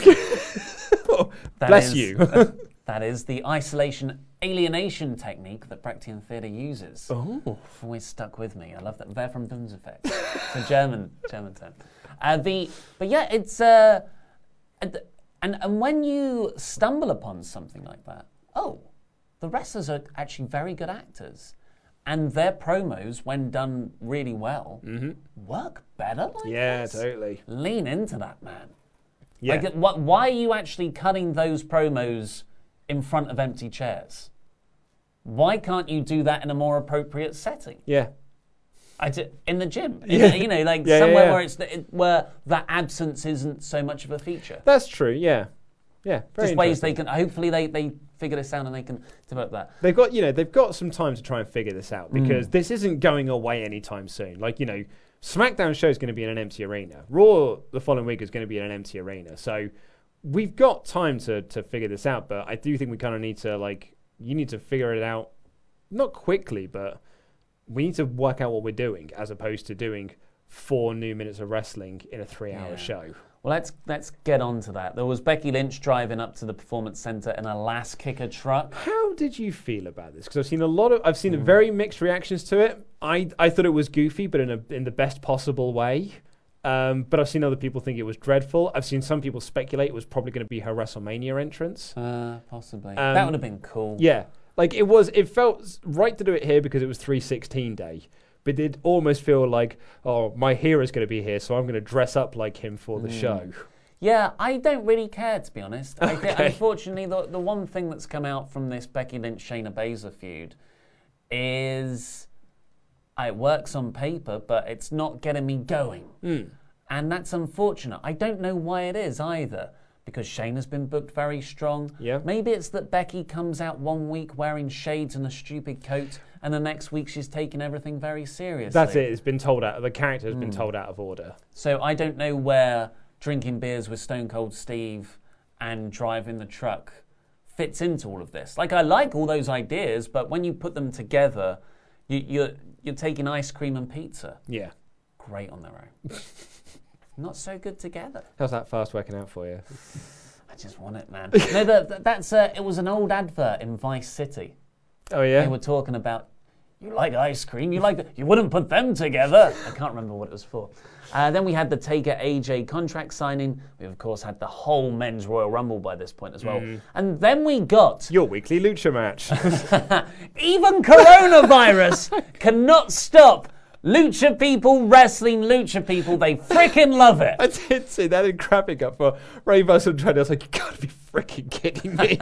oh, bless is, you. uh, that is the isolation alienation technique that Brechtian theatre uses. Oh. Always stuck with me. I love that. They're from Doom's Effect. It's a German, German term. Uh, the, but yeah, it's... Uh, uh, And and when you stumble upon something like that, oh, the wrestlers are actually very good actors. And their promos, when done really well, mm-hmm. work better like yeah, this. Yeah, totally. Lean into that, man. Yeah. Like, what, why are you actually cutting those promos in front of empty chairs? Why can't you do that in a more appropriate setting? Yeah. I d- in the gym, in yeah. the, you know, like yeah, somewhere yeah, yeah. where it's the, it, where that absence isn't so much of a feature. That's true. Yeah, yeah. Very Just ways they can. Hopefully, they, they figure this out and they can develop that. They've got you know they've got some time to try and figure this out because mm. this isn't going away anytime soon. Like you know, SmackDown show is going to be in an empty arena. Raw the following week is going to be in an empty arena. So we've got time to to figure this out. But I do think we kind of need to like you need to figure it out, not quickly, but. We need to work out what we're doing as opposed to doing four new minutes of wrestling in a three-hour yeah. show. Well, let's let's get on to that. There was Becky Lynch driving up to the Performance Center in a Lass Kicker truck. How did you feel about this? Because I've seen a lot of, I've seen mm. very mixed reactions to it. I I thought it was goofy, but in a in the best possible way. Um, but I've seen other people think it was dreadful. I've seen some people speculate it was probably going to be her WrestleMania entrance. Uh, possibly. Um, that would have been cool. Yeah. Like, it was, it felt right to do it here because it was three sixteen day. But it did almost feel like, oh, my hero's going to be here, so I'm going to dress up like him for the mm. show. Yeah, I don't really care, to be honest. Okay. I think, unfortunately, the, the one thing that's come out from this Becky Lynch-Shayna Baszler feud is it works on paper, but it's not getting me going. Mm. And that's unfortunate. I don't know why it is either. Because Shayna's been booked very strong. Yeah. Maybe it's that Becky comes out one week wearing shades and a stupid coat, and the next week she's taking everything very seriously. That's it. It's been told out. The character has mm. been told out of order. So I don't know where drinking beers with Stone Cold Steve and driving the truck fits into all of this. Like, I like all those ideas, but when you put them together, you, you're you're taking ice cream and pizza. Yeah. Great on their own. Not so good together. How's that fast working out for you? I I just want it, man. No, that, that's uh, it was an old advert in Vice City. Oh yeah. They were talking about you like ice cream, you like the, you wouldn't put them together. I can't remember what it was for. Uh, then we had the Taker A J contract signing. We of course had the whole men's Royal Rumble by this point as well. Mm. And then we got your weekly lucha match. Even coronavirus cannot stop lucha people wrestling lucha people. They freaking love it. I did see that in crapping up for Ray versus Andrade. I was like, you gotta be freaking kidding me.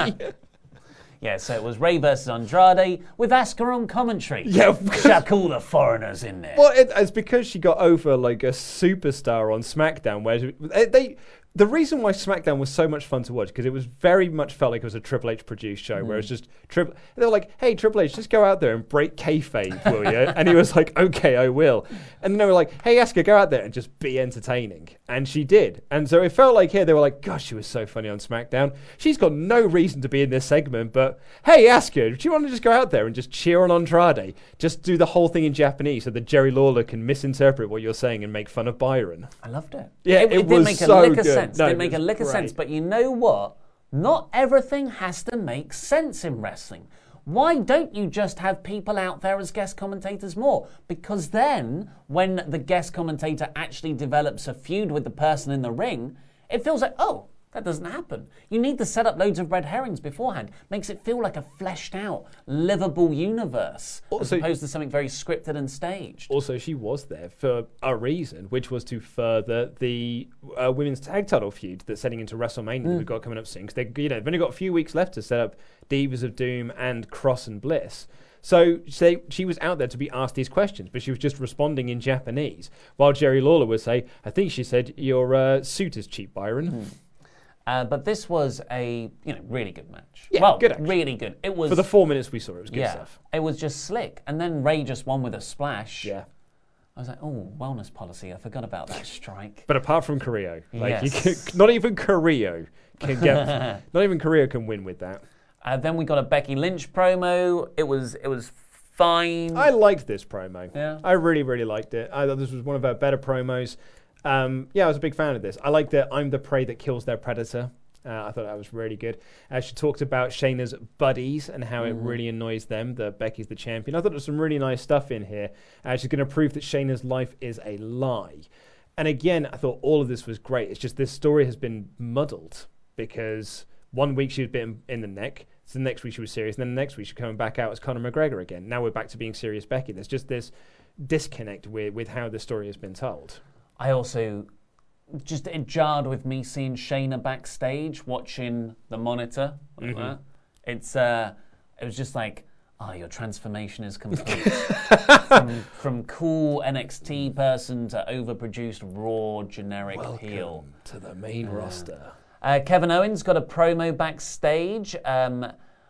Yeah, so it was Ray versus Andrade with Asuka on commentary. Yeah, chuck all the foreigners in there. Well, it, it's because she got over like a superstar on SmackDown, where they, they the reason why SmackDown was so much fun to watch because it was very much felt like it was a Triple H produced show, mm. where it's just Triple. They were like, "Hey, Triple H, just go out there and break kayfabe, will you?" And he was like, "Okay, I will." And then they were like, "Hey, Asuka, go out there and just be entertaining," and she did. And so it felt like here they were like, "Gosh, she was so funny on SmackDown. She's got no reason to be in this segment, but hey, Asuka, do you want to just go out there and just cheer on Andrade? Just do the whole thing in Japanese so that Jerry Lawler can misinterpret what you're saying and make fun of Byron." I loved it. Yeah, it, it, it was did make so a lick good. of sense. No, it did make a lick of sense. But you know what? Not everything has to make sense in wrestling. Why don't you just have people out there as guest commentators more? Because then, when the guest commentator actually develops a feud with the person in the ring, it feels like, oh, that doesn't happen. You need to set up loads of red herrings beforehand. Makes it feel like a fleshed out, livable universe, also, as opposed to something very scripted and staged. Also, she was there for a reason, which was to further the uh, women's tag title feud that's setting into WrestleMania mm. that we've got coming up soon. Because they, you know, they've only got a few weeks left to set up Divas of Doom and Cross and Bliss. So she, she was out there to be asked these questions, but she was just responding in Japanese. While Jerry Lawler would say, I think she said, your uh, suit is cheap, Byron. Mm. Uh, but this was a you know really good match. Yeah, well, good. Actually. Really good. It was for the four minutes we saw. It was good yeah, stuff. It was just slick, and then Ray just won with a splash. Yeah, I was like, oh, wellness policy. I forgot about that strike. But apart from Carrillo, like yes. you can, not even Carrillo can get. Not even Carrillo can win with that. Uh, then we got a Becky Lynch promo. It was it was fine. I liked this promo. Yeah, I really really liked it. I thought this was one of her better promos. Um, yeah, I was a big fan of this. I liked that I'm the prey that kills their predator. Uh, I thought that was really good. Uh, she talked about Shayna's buddies and how mm-hmm. it really annoys them that Becky's the champion. I thought there was some really nice stuff in here. Uh, she's going to prove that Shayna's life is a lie. And again, I thought all of this was great. It's just this story has been muddled because one week she was bitten in the neck, so the next week she was serious, and then the next week she's coming back out as Conor McGregor again. Now we're back to being serious Becky. There's just this disconnect with, with how the story has been told. I also... Just it jarred with me seeing Shayna backstage watching the monitor. Like mm-hmm. that. It's uh, it was just like, oh, your transformation is complete. from, from cool N X T person to overproduced raw generic Welcome heel to the main uh, roster. Uh, Kevin Owens got a promo backstage. Um,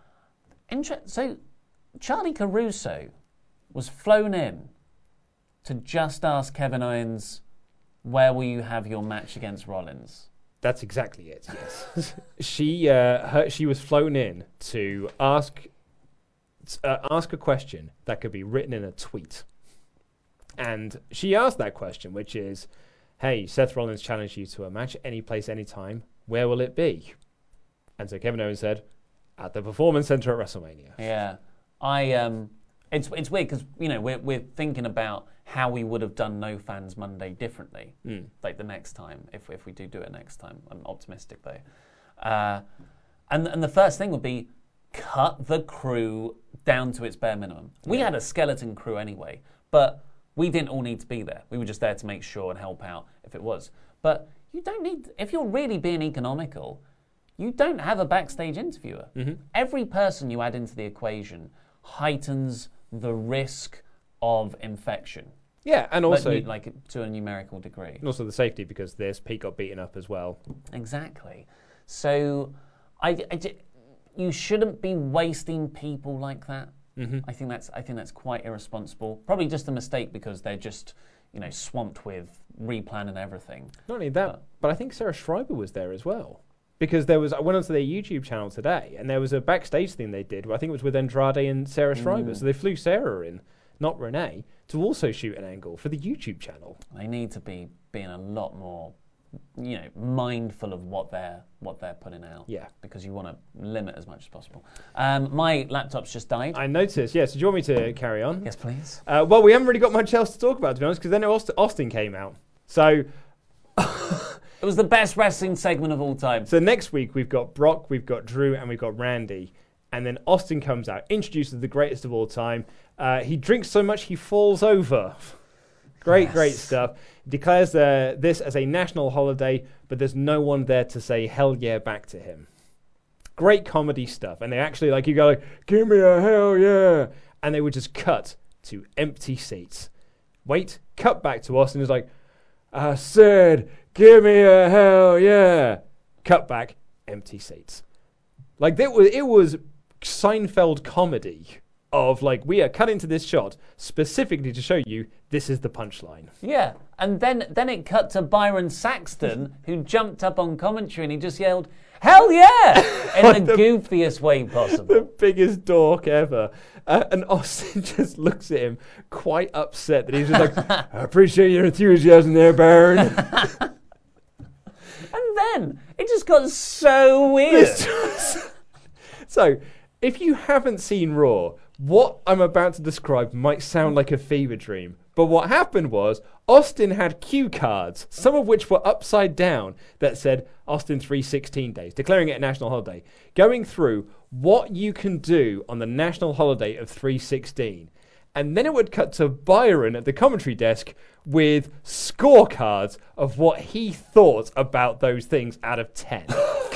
inter- so Charlie Caruso was flown in to just ask Kevin Owens, where will you have your match against Rollins? That's exactly it, yes. she uh, her, she was flown in to ask uh, ask a question that could be written in a tweet. And she asked that question, which is, hey, Seth Rollins challenged you to a match, any place, any time. Where will it be? And so Kevin Owens said, at the Performance Center at WrestleMania. Yeah. I um, It's it's weird because, you know, we're, we're thinking about how we would have done No Fans Monday differently, mm. like the next time, if if we do do it next time. I'm optimistic, though. Uh, and, and the first thing would be cut the crew down to its bare minimum. We yeah. had a skeleton crew anyway, but we didn't all need to be there. We were just there to make sure and help out if it was. But you don't need, if you're really being economical, you don't have a backstage interviewer. Mm-hmm. Every person you add into the equation heightens the risk of infection. Yeah, and also... Like, like to a numerical degree. And also the safety, because this Pete got beaten up as well. Exactly. So, I, I, you shouldn't be wasting people like that. Mm-hmm. I think that's I think that's quite irresponsible. Probably just a mistake because they're just, you know, swamped with replan and everything. Not only that, but, but I think Sarah Schreiber was there as well. Because there was, I went onto their YouTube channel today, and there was a backstage thing they did. I think it was with Andrade and Sarah Schreiber. Mm. So they flew Sarah in, not Renee, to also shoot an angle for the YouTube channel. They need to be being a lot more you know, mindful of what they're what they're putting out. Yeah. Because you want to limit as much as possible. Um, my laptop's just died. I noticed, yes. Do you want me to carry on? Yes, please. Uh, well, we haven't really got much else to talk about, to be honest, because then Austin, Austin came out. So... It was the best wrestling segment of all time. So next week, we've got Brock, we've got Drew, and we've got Randy. And then Austin comes out, introduces the greatest of all time. Uh, he drinks so much he falls over. Great, yes. great stuff. Declares uh, this as a national holiday, but there's no one there to say hell yeah back to him. Great comedy stuff. And they actually, like, you go like, give me a hell yeah. And they would just cut to empty seats. Wait, cut back to Austin. It's like, I said, give me a hell yeah. Cut back, empty seats. Like, it was, it was Seinfeld comedy of, like, we are cutting to this shot specifically to show you this is the punchline. Yeah, and then, then it cut to Byron Saxton, who jumped up on commentary and he just yelled, hell yeah! In like the, the goofiest way possible. The biggest dork ever. Uh, and Austin just looks at him quite upset that he's just like, I appreciate your enthusiasm there, Baron. And then it just got so weird. So, if you haven't seen Raw, what I'm about to describe might sound like a fever dream. But what happened was, Austin had cue cards, some of which were upside down, that said Austin three sixteen days, declaring it a national holiday, going through what you can do on the national holiday of three sixteen. And then it would cut to Byron at the commentary desk with scorecards of what he thought about those things out of ten.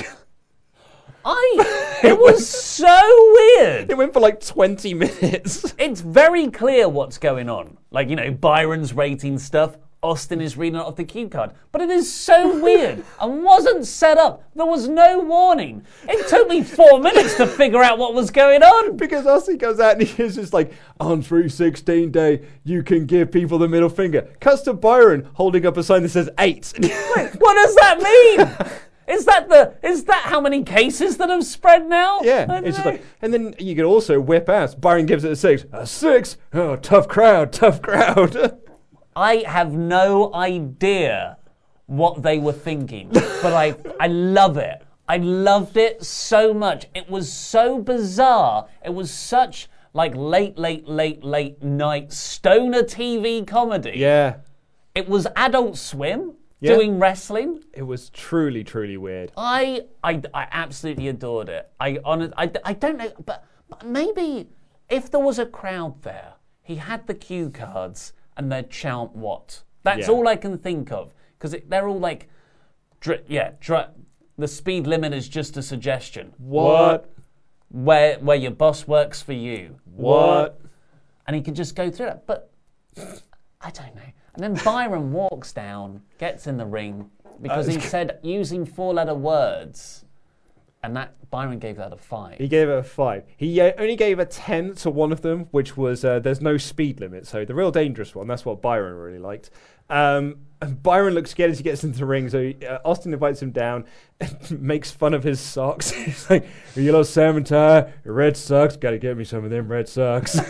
I, it was so weird. It went for like twenty minutes. It's very clear what's going on. Like, you know, Byron's rating stuff. Austin is reading it off the cue card. But it is so weird and wasn't set up. There was no warning. It took me four minutes to figure out what was going on. Because Austin goes out and he's just like, on three sixteen day, you can give people the middle finger. Cuts to Byron holding up a sign that says eight. Wait, what does that mean? Is that the? Is that how many cases that have spread now? Yeah, it's just like, and then you could also whip ass. Byron gives it a six. A six? Oh, tough crowd, tough crowd. I have no idea what they were thinking, but I, I love it. I loved it so much. It was so bizarre. It was such like late, late, late, late night stoner T V comedy. Yeah. It was Adult Swim. Yeah. Doing wrestling. It was truly, truly weird. I, I, I absolutely adored it. I, honest, I, I don't know, but, but maybe if there was a crowd there, he had the cue cards and they'd chant what? That's yeah. all I can think of. Because they're all like, dri- yeah, dri- the speed limit is just a suggestion. What? Where, where your boss works for you. What? And he could just go through it. But I don't know. And then Byron walks down, gets in the ring, because he said using four-letter words, and that Byron gave that a five. He gave it a five. He uh, only gave a ten to one of them, which was uh, there's no speed limit, so the real dangerous one. That's what Byron really liked. Um, and Byron looks scared as he gets into the ring, so uh, Austin invites him down and makes fun of his socks. He's like, yellow salmon tie, red socks, got to get me some of them red socks.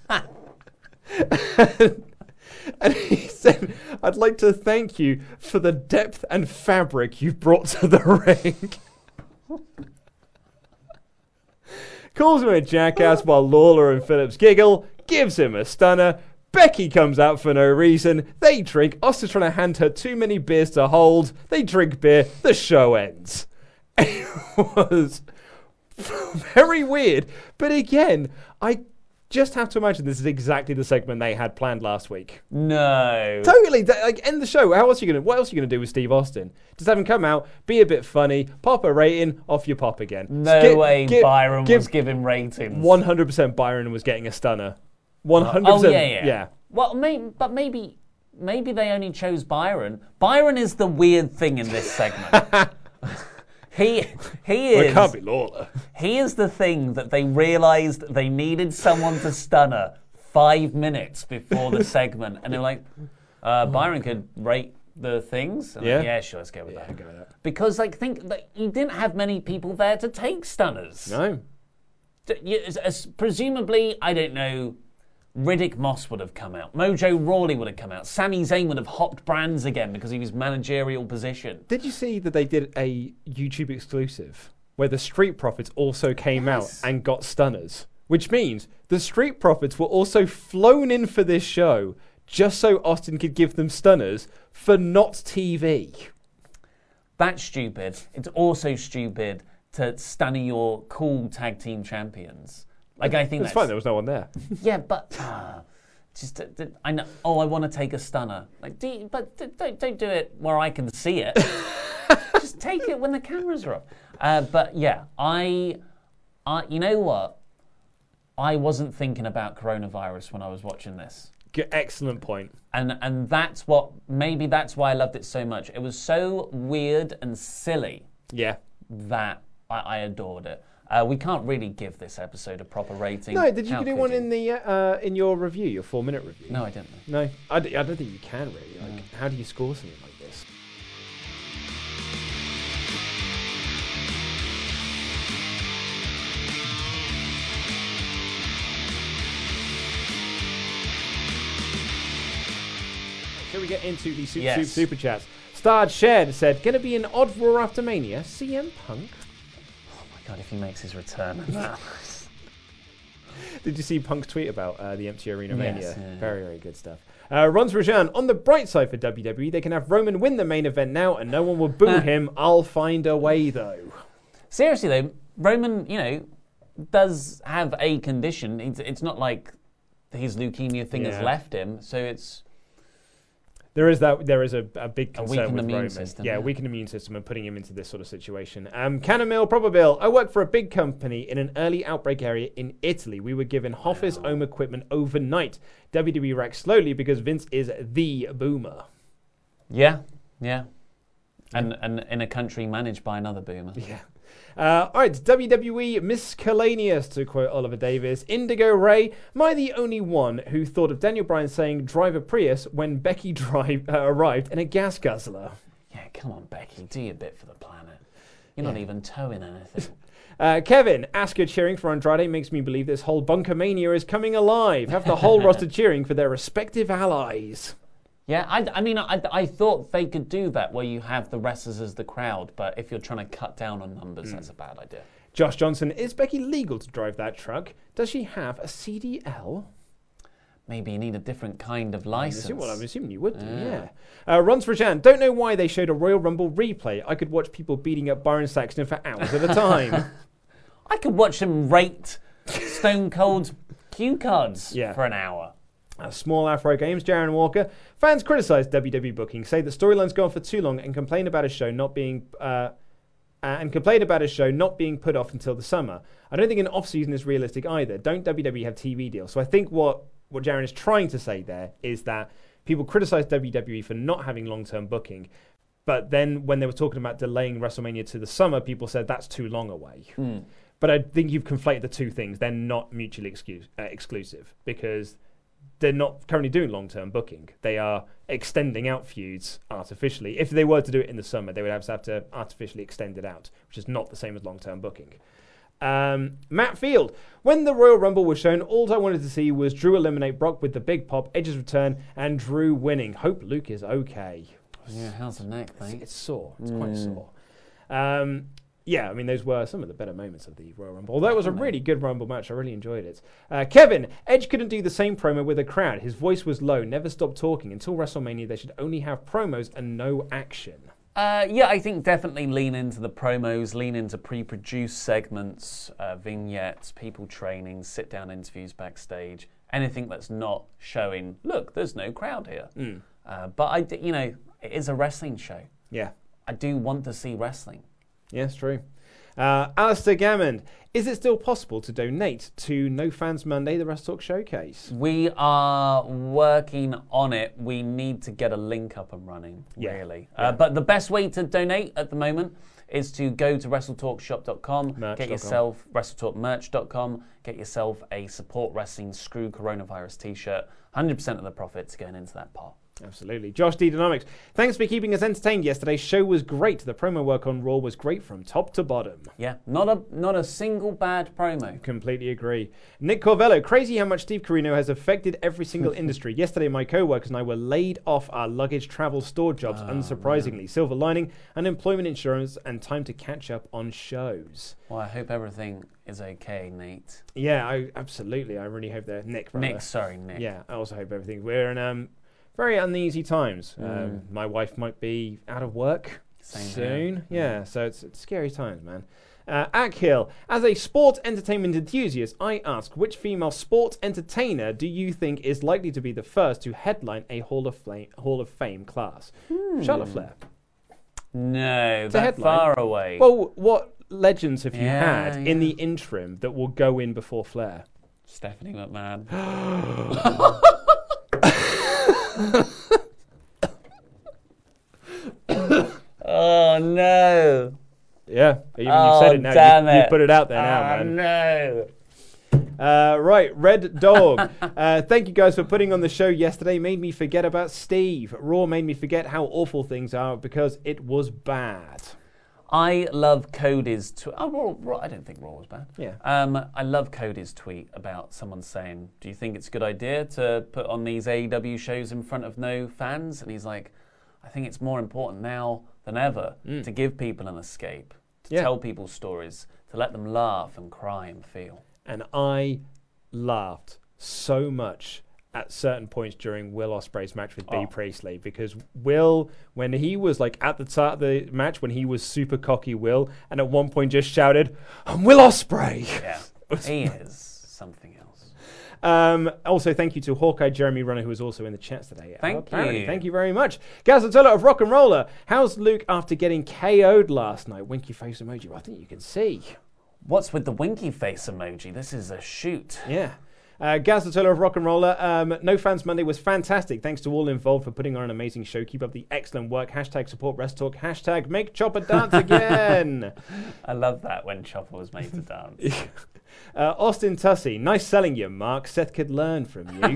And he said, I'd like to thank you for the depth and fabric you've brought to the ring. Calls him a jackass while Lawler and Phillips giggle, gives him a stunner. Becky comes out for no reason. They drink. Austin's trying to hand her too many beers to hold. They drink beer. The show ends. It was very weird. But again, I just have to imagine this is exactly the segment they had planned last week. No. Totally. Like, end the show. How else are you gonna? What else are you gonna do with Steve Austin? Just have him come out, be a bit funny, pop a rating, off you pop again. No give, way give, Byron give, was giving ratings. one hundred percent Byron was getting a stunner. one hundred percent. Oh, yeah, yeah. yeah. Well, may, but maybe, maybe they only chose Byron. Byron is the weird thing in this segment. He he is. Well, it can't be Lawler. He is the thing that they realised they needed someone to stunner five minutes before the segment, and they're like, uh, Byron could rate the things. And yeah, like, yeah, sure, let's go with yeah, that. Go with that. Because like think like, you didn't have many people there to take stunners. No. You, as, as, presumably, I don't know Riddick Moss would have come out. Mojo Rawley would have come out. Sami Zayn would have hopped brands again because of his managerial position. Did you see that they did a YouTube exclusive where the Street Profits also came Yes. out and got stunners? Which means the Street Profits were also flown in for this show just so Austin could give them stunners for not T V. That's stupid. It's also stupid to stun your cool tag team champions. Like I think it's that's fine. There was no one there. Yeah, but uh, just uh, th- I know. Oh, I want to take a stunner. Like, do you, but th- don't don't do it where I can see it. Just take it when the cameras are up. Uh, but yeah, I, I, you know what? I wasn't thinking about coronavirus when I was watching this. Good, excellent point. And and that's what maybe that's why I loved it so much. It was so weird and silly. Yeah. That I, I adored it. Uh, we can't really give this episode a proper rating. No, did you How do could one you? in the uh, in your review, your four minute review? No, I didn't. No, I, d- I don't think you can really. Like, No. how do you score something like this? Shall we get into the Super Yes. Super Super Chats? Starred Shared said, "Gonna be an odd Raw after Mania. C M Punk." Oh my god, if he makes his return. Did you see Punk's tweet about uh, the empty arena Yes, mania? yeah. Very, very good stuff. Uh, Rons Rajan, on the bright side for W W E, they can have Roman win the main event now and no one will boo him. I'll find a way, though. Seriously, though, Roman, you know, does have a condition. It's, it's not like his leukemia thing Yeah. has left him, so it's... There is that. There is a, a big A concern weakened with immune Roman. system, yeah, yeah. weakened immune system and putting him into this sort of situation. Um, Canamil Probabile. I work for a big company in an early outbreak area in Italy. We were given Hoffice home equipment overnight. W W E reacts slowly because Vince is the boomer. Yeah, yeah. And, and in a country managed by another boomer. Yeah. Uh, all right, W W E miscellaneous, to quote Oliver Davis. Indigo Ray, am I the only one who thought of Daniel Bryan saying drive a Prius when Becky drive, uh, arrived in a gas guzzler? Yeah, come on, Becky, do your bit for the planet. You're not even towing anything. Uh, Kevin, Asuka cheering for Andrade makes me believe this whole Bunker Mania is coming alive. Have the whole roster cheering for their respective allies. Yeah, I, I mean, I, I thought they could do that where you have the wrestlers as the crowd, but if you're trying to cut down on numbers, that's a bad idea. Josh Johnson, is Becky legal to drive that truck? Does she have a C D L? Maybe you need a different kind of license. I'm assuming, well, I'm assuming you would do, Yeah. yeah. Uh, Ron Srajan, don't know why they showed a Royal Rumble replay. I could watch people beating up Byron Saxton for hours at a time. I could watch them rate Stone Cold cue cards Yeah. for an hour. Uh, Small Afro Games, Jaron Walker. Fans criticise W W E booking, say the storyline's gone for too long, and complain about his show not being uh, uh, and complain about his show not being put off until the summer. I don't think an off season is realistic either. Don't W W E have T V deals? So I think what what Jaron is trying to say there is that people criticise W W E for not having long term booking, but then when they were talking about delaying WrestleMania to the summer, people said that's too long away. Mm. But I think you've conflated the two things. They're not mutually excuse, uh, exclusive because they're not currently doing long-term booking. They are extending out feuds artificially. If they were to do it in the summer, they would have to, have to artificially extend it out, which is not the same as long-term booking. Um, Matt Field. When the Royal Rumble was shown, all I wanted to see was Drew eliminate Brock with the big pop, Edge's return, and Drew winning. Hope Luke is okay. Yeah, how's the neck, It's, mate? it's sore. It's Mm. quite sore. Um, yeah, I mean, those were some of the better moments of the Royal Rumble. Although it was a really good Rumble match, I really enjoyed it. Uh, Kevin, Edge couldn't do the same promo with a crowd. His voice was low, never stopped talking. Until WrestleMania, they should only have promos and no action. Uh, yeah, I think definitely lean into the promos, lean into pre-produced segments, uh, vignettes, people training, sit-down interviews backstage, anything that's not showing, look, there's no crowd here. Mm. Uh, but, I, d- you know, it is a wrestling show. Yeah. I do want to see wrestling. Yes, true. Uh, Alistair Gammond, is it still possible to donate to No Fans Monday, the Wrestle Talk Showcase? We are working on it. We need to get a link up and running, Yeah. really. Yeah. Uh, but the best way to donate at the moment is to go to wrestle talk shop dot com, Merch get dot com. yourself wrestle talk merch dot com, get yourself a Support Wrestling Screw Coronavirus t-shirt. one hundred percent of the profits going into that pot. Absolutely. Josh D. Dynamics. Thanks for keeping us entertained. Yesterday's show was great. The promo work on Raw was great from top to bottom. Yeah, not a not a single bad promo. Completely agree. Nick Corvello. Crazy how much Steve Corino has affected every single industry. Yesterday, my co-workers and I were laid off our luggage travel store jobs, oh, unsurprisingly. Man. Silver lining, unemployment insurance, and time to catch up on shows. Well, I hope everything is okay, Nate. Yeah, I, absolutely. I really hope that Nick. Rather. Nick, sorry, Nick. Yeah, I also hope everything. We're in um, very uneasy times. Mm. Um, my wife might be out of work Same soon. Here. Yeah, mm. so it's, it's scary times, man. Uh, Akhill, as a sport entertainment enthusiast, I ask, which female sports entertainer do you think is likely to be the first to headline a Hall of Fame, Hall of Fame class? Hmm. Charlotte Flair. No, that headline. Far away. Well, what legends have you yeah, had yeah. in the interim that will go in before Flair? Stephanie McMahon. Oh no! Yeah, even oh, you said it now. Damn you, it. you put it out there now, oh, man. No. Uh, right, Red Dog. uh, thank you guys for putting on the show yesterday. Made me forget about Steve. Raw made me forget how awful things are because it was bad. I love Cody's tweet. Oh, Raw, Raw, I don't think Raw was bad. Yeah. Um, I love Cody's tweet about someone saying, "Do you think it's a good idea to put on these A E W shows in front of no fans?" And he's like, "I think it's more important now than ever mm. to give people an escape, to yeah. tell people stories, to let them laugh and cry and feel." And I laughed so much at certain points during Will Ospreay's match with oh. B. Priestley, because Will, when he was like at the start of the match, when he was super cocky Will, and at one point just shouted, "I'm Will Ospreay!" Yeah, he is something else. Um, also, thank you to Hawkeye Jeremy Runner, who was also in the chat today. Thank Apparently. you. Thank you very much. Gazatola of Rock and Roller. How's Luke after getting K O'd last night? Winky face emoji. Well, I think you can see. What's with the winky face emoji? This is a shoot. Yeah. Uh, Gazatola of Rock and Roller. Um, No Fans Monday was fantastic. Thanks to all involved for putting on an amazing show. Keep up the excellent work. Hashtag support WrestleTalk. Hashtag make Chopper dance again. I love that when Chopper was made to dance. uh, Austin Tussey. Nice selling you, Mark. Seth could learn from you.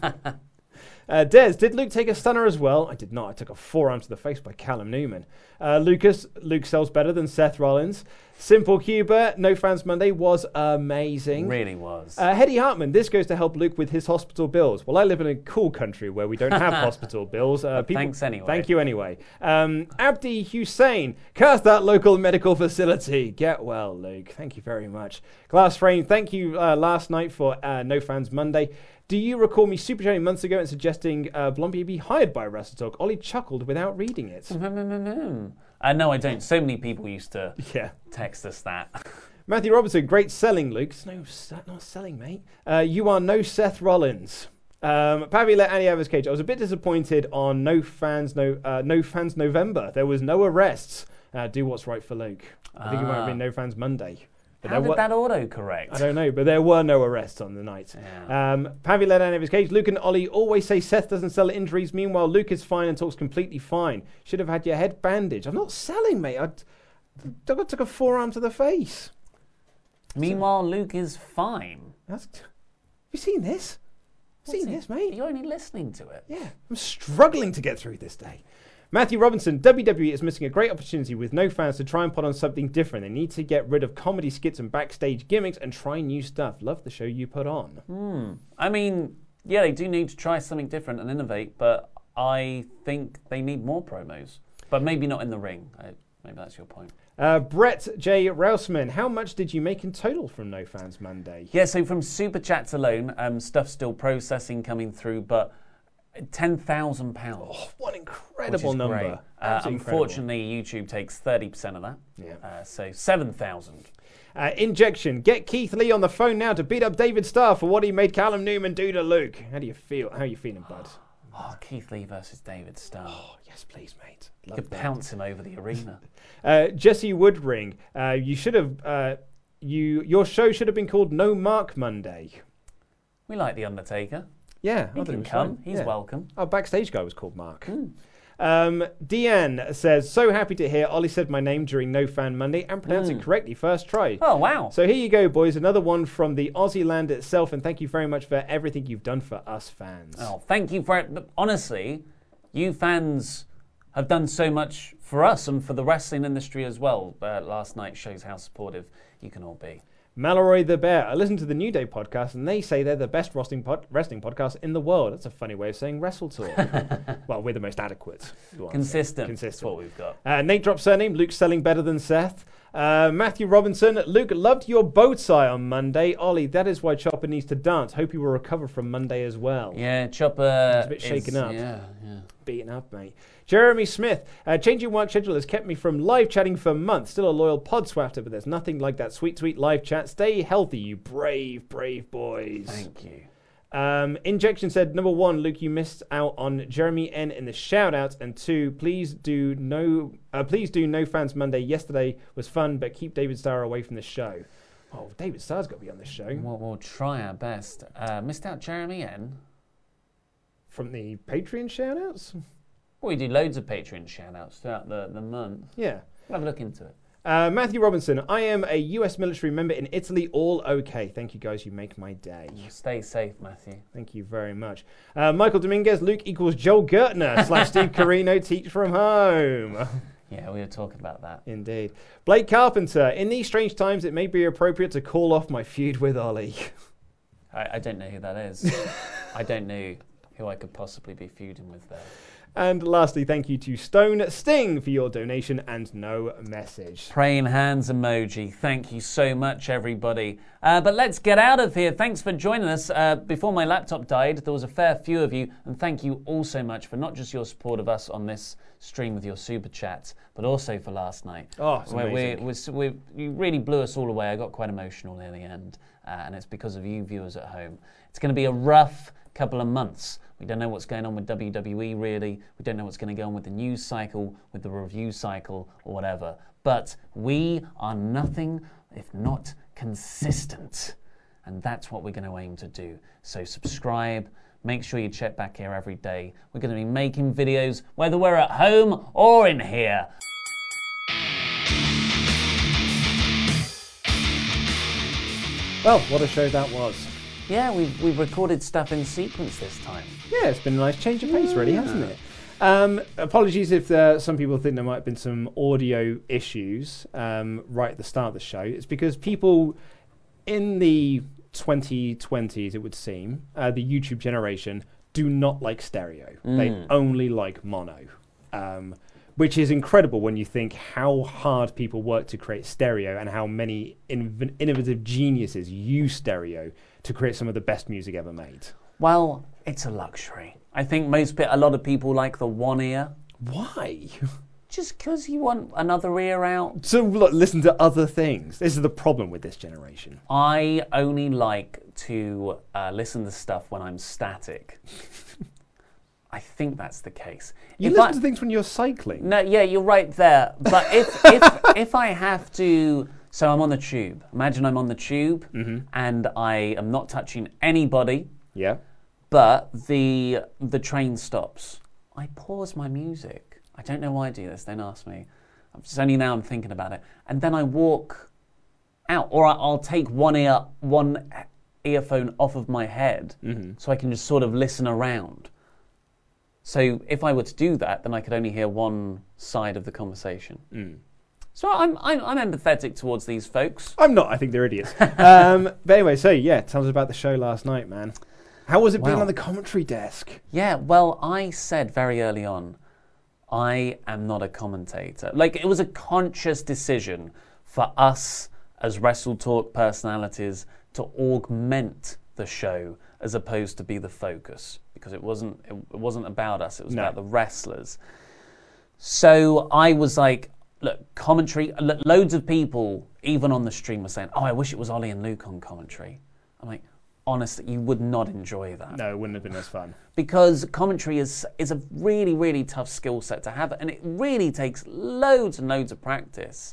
Uh, Des, did Luke take a stunner as well? I did not. I took a forearm to the face by Callum Newman. Uh, Lucas, Luke sells better than Seth Rollins. Simple Cuba, No Fans Monday was amazing. Really was. Uh, Hedy Hartman, this goes to help Luke with his hospital bills. Well, I live in a cool country where we don't have hospital bills. Uh, people, Thanks anyway. Thank you anyway. Um, Abdi Hussein, curse that local medical facility. Get well, Luke. Thank you very much. Glass Frame, thank you uh, last night for uh, No Fans Monday. Do you recall me super chatting months ago and suggesting uh, Blondie be hired by WrestleTalk? Ollie chuckled without reading it. uh, no, I don't. So many people used to yeah. text us that. Matthew Robertson, great selling, Luke. It's no, not selling, mate. Uh, you are no Seth Rollins. Um, Pavi let Annie have his cage. I was a bit disappointed on No Fans, No uh, No Fans November. There was no arrests. Uh, do what's right for Luke. I think ah. it might have been No Fans Monday. But How did were, that auto-correct? I don't know, but there were no arrests on the night. Yeah. Um, Pavi let out of his cage. Luke and Ollie always say Seth doesn't sell injuries. Meanwhile, Luke is fine and talks completely fine. Should have had your head bandaged. I'm not selling, mate. I, I took a forearm to the face. Meanwhile, so, Luke is fine. That's, have you seen this? What's seen it? this, mate? You're only listening to it. Yeah, I'm struggling to get through this day. Matthew Robinson, W W E is missing a great opportunity with no fans to try and put on something different. They need to get rid of comedy skits and backstage gimmicks and try new stuff. Love the show you put on. Hmm. I mean, yeah, they do need to try something different and innovate, but I think they need more promos. But maybe not in the ring. I, maybe that's your point. Uh, Brett J. Rousman, how much did you make in total from No Fans Monday? Yeah, so from Super Chats alone, um, stuff's still processing, coming through, but ten thousand pounds. Oh, what an incredible number. Uh, unfortunately, incredible. YouTube takes thirty percent of that. Yeah. Uh, so seven thousand. Uh, injection. Get Keith Lee on the phone now to beat up David Starr for what he made Callum Newman do to Luke. How do you feel? How are you feeling, bud? Oh, Keith Lee versus David Starr. Oh, yes, please, mate. You could that. pounce him over the arena. uh, Jesse Woodring. Uh, you should have... Uh, you Your show should have been called No Mark Monday. We like The Undertaker. Yeah, he can come. Fine. He's yeah. welcome. Our backstage guy was called Mark. Mm. Um, Deanne says, so happy to hear Ollie said my name during No Fan Monday and pronounced mm. it correctly first try. Oh, wow. So here you go, boys. Another one from the Aussie land itself, and thank you very much for everything you've done for us fans. Oh, thank you for it. Honestly, you fans have done so much for us and for the wrestling industry as well. Uh, last night shows how supportive you can all be. Mallory the Bear. I listened to the New Day podcast and they say they're the best wrestling, pod- wrestling podcast in the world. That's a funny way of saying Wrestle Talk. Well, we're the most adequate. Consistent. Consistent. That's what we've got. Uh, Nate dropped surname. Luke's selling better than Seth. Uh, Matthew Robinson. Luke, loved your bow tie on Monday. Ollie, that is why Chopper needs to dance. Hope you will recover from Monday as well. Yeah, Chopper He's a bit shaken is, up. Yeah, yeah. Beaten up, mate. Jeremy Smith. Uh, changing work schedule has kept me from live chatting for months. Still a loyal pod swafter, but there's nothing like that sweet, sweet live chat. Stay healthy, you brave, brave boys. Thank you. Um, Injection said, number one, Luke, you missed out on Jeremy N in the shout-out, and two, please do no uh, please do no fans Monday. Yesterday was fun, but keep David Starr away from the show. Oh, David Starr's got to be on this show. We'll, we'll try our best. Uh, missed out Jeremy N? From the Patreon shout-outs? Well, we do loads of Patreon shout-outs throughout the, the month. Yeah. We'll have a look into it. Uh, Matthew Robinson, I am a U S military member in Italy, all okay. Thank you guys, you make my day. Stay safe, Matthew. Thank you very much. Uh, Michael Dominguez, Luke equals Joel Gertner slash Steve Carino, teach from home. Yeah, we were talking about that. Indeed. Blake Carpenter, in these strange times, it may be appropriate to call off my feud with Ollie. I, I don't know who that is. I don't know who I could possibly be feuding with there. And lastly, thank you to Stone Sting for your donation and no message. Praying hands emoji. Thank you so much, everybody. Uh, but let's get out of here. Thanks for joining us. Uh, before my laptop died, there was a fair few of you, and thank you all so much for not just your support of us on this stream with your super chats, but also for last night. Oh, it's amazing. We, we, we, you really blew us all away. I got quite emotional near the end, uh, and it's because of you viewers at home. It's going to be a rough couple of months. We don't know what's going on with W W E, really. We don't know what's going to go on with the news cycle, with the review cycle, or whatever. But we are nothing if not consistent. And that's what we're going to aim to do. So subscribe. Make sure you check back here every day. We're going to be making videos, whether we're at home or in here. Well, what a show that was. Yeah, we've, we've recorded stuff in sequence this time. Yeah, it's been a nice change of pace, really, hasn't it? Um, apologies if uh, some people think there might have been some audio issues um, right at the start of the show. It's because people in the twenty twenties, it would seem, uh, the YouTube generation, do not like stereo. Mm. They only like mono. Um, which is incredible when you think how hard people work to create stereo and how many inv- innovative geniuses use stereo to create some of the best music ever made. Well, it's a luxury. I think most a lot of people like the one ear. Why? Just because you want another ear out. So look, listen to other things. This is the problem with this generation. I only like to uh, listen to stuff when I'm static. I think that's the case. You if listen I, to things when you're cycling. No, yeah, you're right there. But if if if I have to, so I'm on the tube. Imagine I'm on the tube mm-hmm. and I am not touching anybody. Yeah. But the the train stops. I pause my music. I don't know why I do this. Don't ask me. It's only now I'm thinking about it. And then I walk out, or I'll take one ear one earphone off of my head, mm-hmm. so I can just sort of listen around. So if I were to do that, then I could only hear one side of the conversation. Mm. So I'm, I'm I'm empathetic towards these folks. I'm not. I think they're idiots. um, but anyway, so yeah, tell us about the show last night, man. How was it well, being on the commentary desk? Yeah, well, I said very early on, I am not a commentator. Like, it was a conscious decision for us as Wrestle Talk personalities to augment the show as opposed to be the focus, because it wasn't it, it wasn't about us, it was no. about the wrestlers. So I was like, look, commentary, lo- loads of people, even on the stream, were saying, oh, I wish it was Ollie and Luke on commentary. I'm like, honestly, you would not enjoy that. No, it wouldn't have been as fun. Because commentary is is a really, really tough skill set to have, and it really takes loads and loads of practice.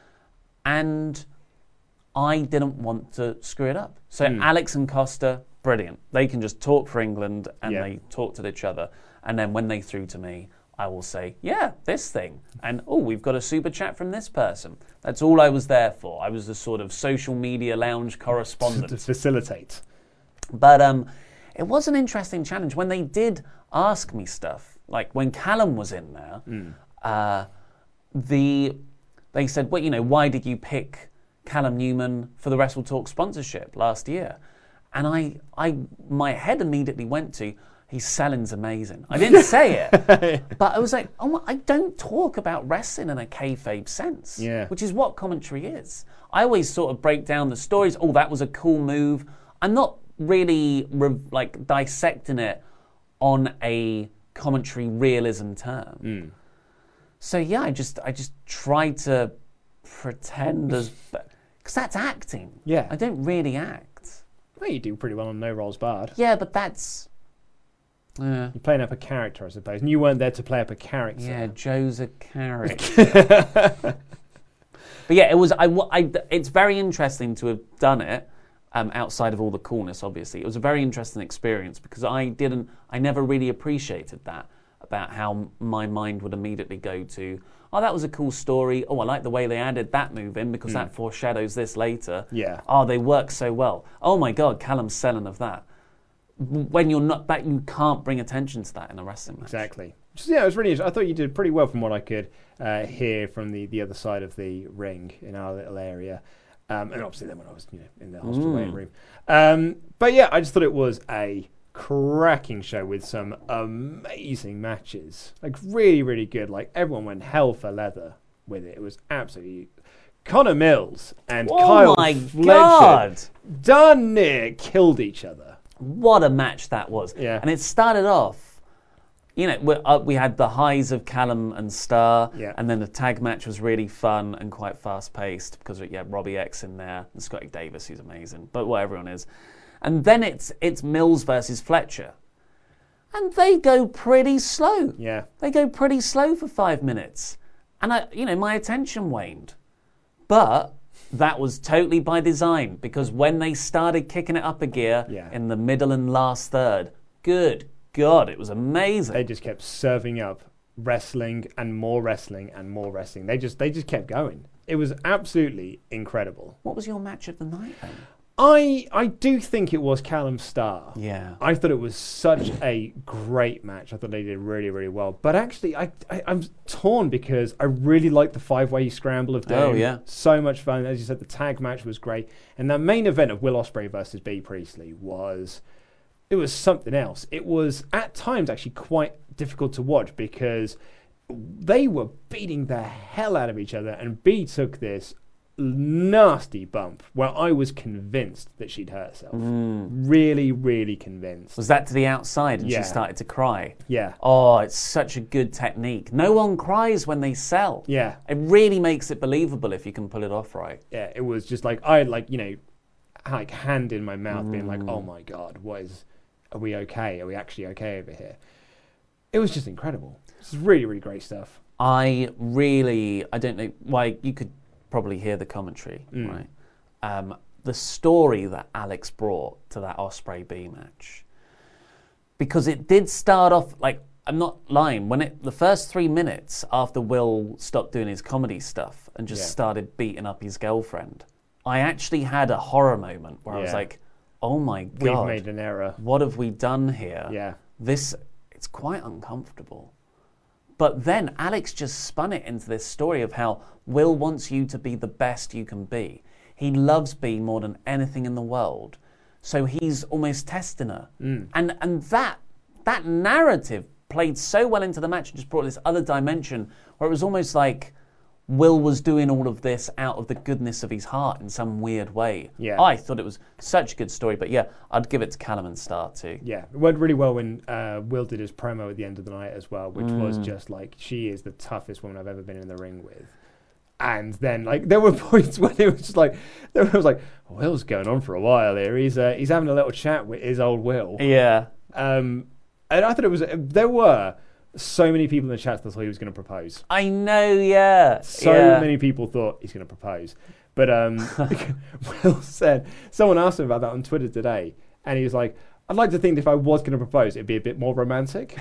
And I didn't want to screw it up. So mm. Alex and Costa, brilliant. They can just talk for England, and yeah. they talk to each other. And then when they threw to me, I will say, yeah, this thing. And, oh, we've got a super chat from this person. That's all I was there for. I was the sort of social media lounge correspondent. To facilitate. But um, it was an interesting challenge. When they did ask me stuff, like when Callum was in there, Mm. uh, the they said, well, you know, why did you pick Callum Newman for the Wrestle Talk sponsorship last year? And I, I, my head immediately went to, his selling's amazing. I didn't say it, but I was like, oh, my, I don't talk about wrestling in a kayfabe sense, Yeah. which is what commentary is. I always sort of break down the stories. Oh, that was a cool move. I'm not really re- like dissecting it on a commentary realism term. Mm. So yeah, I just I just try to pretend as because that's acting. Yeah. I don't really act. Well, you do pretty well on No Rolls Barred. Yeah, but that's yeah. You're playing up a character, I suppose, and you weren't there to play up a character. Yeah, Joe's a character. But yeah, it was. I, I, it's very interesting to have done it um, outside of all the coolness. Obviously, it was a very interesting experience because I didn't. I never really appreciated that about how my mind would immediately go to. Oh, that was a cool story. Oh, I like the way they added that move in because Mm. that foreshadows this later. Yeah. Oh, they work so well. Oh my God, Callum's selling of that. When you're not that, you can't bring attention to that in a wrestling match. Exactly. So, yeah, it was really interesting. I thought you did pretty well from what I could uh, hear from the, the other side of the ring in our little area. Um, and obviously then when I was you know in the hostel Mm. waiting room. Um, but yeah, I just thought it was a cracking show with some amazing matches. Like really, really good. Like everyone went hell for leather with it. It was absolutely... Connor Mills and Oh Kyle my Fletcher God. darn near killed each other. What a match that was. Yeah. And it started off, you know, we, uh, we had the highs of Callum and Starr, Yeah. and then the tag match was really fun and quite fast-paced because, you had Robbie X in there and Scotty Davis, who's amazing, but what everyone is. And then it's it's Mills versus Fletcher. And they go pretty slow. Yeah. They go pretty slow for five minutes. And, I, you know, my attention waned. But that was totally by design because when they started kicking it up a gear Yeah. in the middle and last third, good God, it was amazing. They just kept serving up wrestling and more wrestling and more wrestling. They just they just kept going. It was absolutely incredible. What was your match of the night then? I I do think it was Callum Starr. Yeah. I thought it was such a great match. I thought they did really, really well. But actually, I, I, I'm torn because I really liked the five-way scramble of Doom. Oh, yeah. So much fun. As you said, the tag match was great. And that main event of Will Ospreay versus B. Priestley was... It was something else. It was, at times, actually quite difficult to watch because they were beating the hell out of each other. And B took this nasty bump where I was convinced that she'd hurt herself. Mm. Really, really convinced. Was that to the outside and Yeah. she started to cry? Yeah. Oh, it's such a good technique. No one cries when they sell. Yeah. It really makes it believable if you can pull it off right. Yeah, it was just like, I had like, you know, like hand in my mouth being like, Mm. oh my God, what is, are we okay? Are we actually okay over here? It was just incredible. This is really, really great stuff. I really, I don't know why, you could probably hear the commentary, Mm. right? Um, the story that Alex brought to that Ospreay B match, because it did start off like, I'm not lying, when it the first three minutes after Will stopped doing his comedy stuff and just Yeah. started beating up his girlfriend, I actually had a horror moment where I was Yeah. like, oh my We've God, made an error. what have we done here? Yeah. This, it's quite uncomfortable. But then Alex just spun it into this story of how Will wants you to be the best you can be. He loves B more than anything in the world. So he's almost testing her. Mm. And and that that narrative played so well into the match and just brought this other dimension where it was almost like Will was doing all of this out of the goodness of his heart in some weird way. Yeah. I thought it was such a good story. But yeah, I'd give it to Callum and Starr too. Yeah, it went really well when uh, Will did his promo at the end of the night as well, which was Mm. just like, she is the toughest woman I've ever been in the ring with. And then, like, there were points when it was just like, there was like, Will's going on for a while here. He's uh, he's having a little chat with his old Will. Yeah. Um, and I thought it was, there were so many people in the chat that thought he was going to propose. I know, yeah. So yeah. many people thought he's going to propose. But um, Will said, someone asked him about that on Twitter today, and he was like, I'd like to think that if I was going to propose, it'd be a bit more romantic.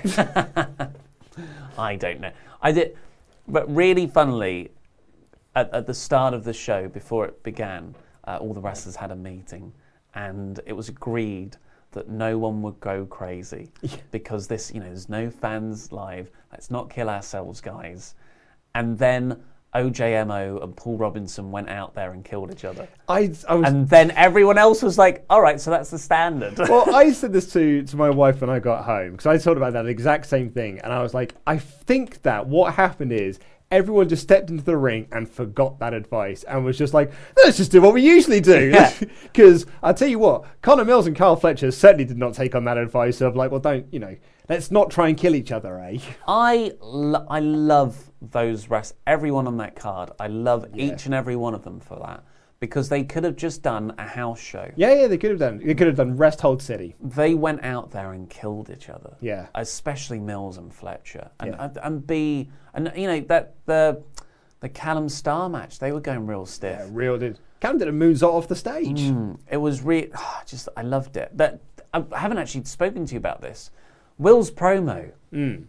I don't know. I did, but really funnily, at, at the start of the show, before it began, uh, all the wrestlers had a meeting, and it was agreed that no one would go crazy because this, you know, there's no fans live. Let's not kill ourselves, guys. And then O J M O and Paul Robinson went out there and killed each other. I, I was... And then everyone else was like, all right, so that's the standard. Well, I said this to, to my wife when I got home, because I thought about that exact same thing. And I was like, I think that what happened is everyone just stepped into the ring and forgot that advice and was just like, let's just do what we usually do. Because I'll tell you what, Connor Mills and Kyle Fletcher certainly did not take on that advice of like, well, don't, you know, let's not try and kill each other, eh? I, lo- I love those rest. Everyone on that card. I love yeah. each and every one of them for that. Because they could have just done a house show. Yeah, yeah, they could have done. They could have done Rest Hold City. They went out there and killed each other. Yeah, especially Mills and Fletcher, and yeah. and, and B, and you know that the the Callum Starr match, they were going real stiff. Yeah, real did. Callum did a moonsault off the stage. Mm, it was real. Oh, just I loved it. But I haven't actually spoken to you about this. Will's promo. Mm.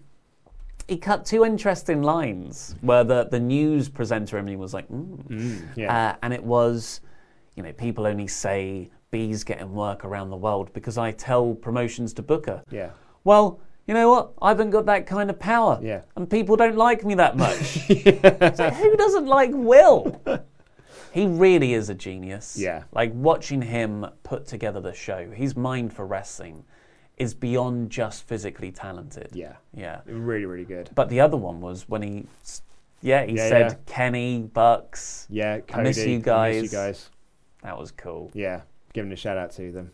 He cut two interesting lines where the, the news presenter in me was like, mm. Mm, yeah. uh, and it was, you know, people only say B's getting work around the world because I tell promotions to book her. Yeah. Well, you know what? I haven't got that kind of power. Yeah. And people don't like me that much. yeah. So who doesn't like Will? He really is a genius. Yeah. Like watching him put together the show, his mind for wrestling is beyond just physically talented. Yeah. Yeah. Really, really good. But the other one was when he, yeah, he yeah, said, yeah. Kenny, Bucks, yeah, Cody, I miss you guys. I miss you guys. That was cool. Yeah. Giving a shout out to them.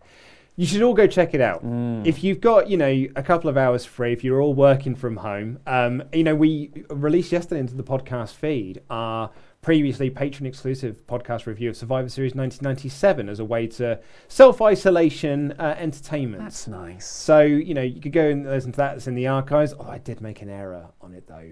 You should all go check it out. Mm. If you've got, you know, a couple of hours free, if you're all working from home, um, you know, we released yesterday into the podcast feed our previously patron-exclusive podcast review of Survivor Series nineteen ninety-seven as a way to self-isolation uh, entertainment. That's nice. So, you know, you could go and listen to that. It's in the archives. Oh, I did make an error on it, though.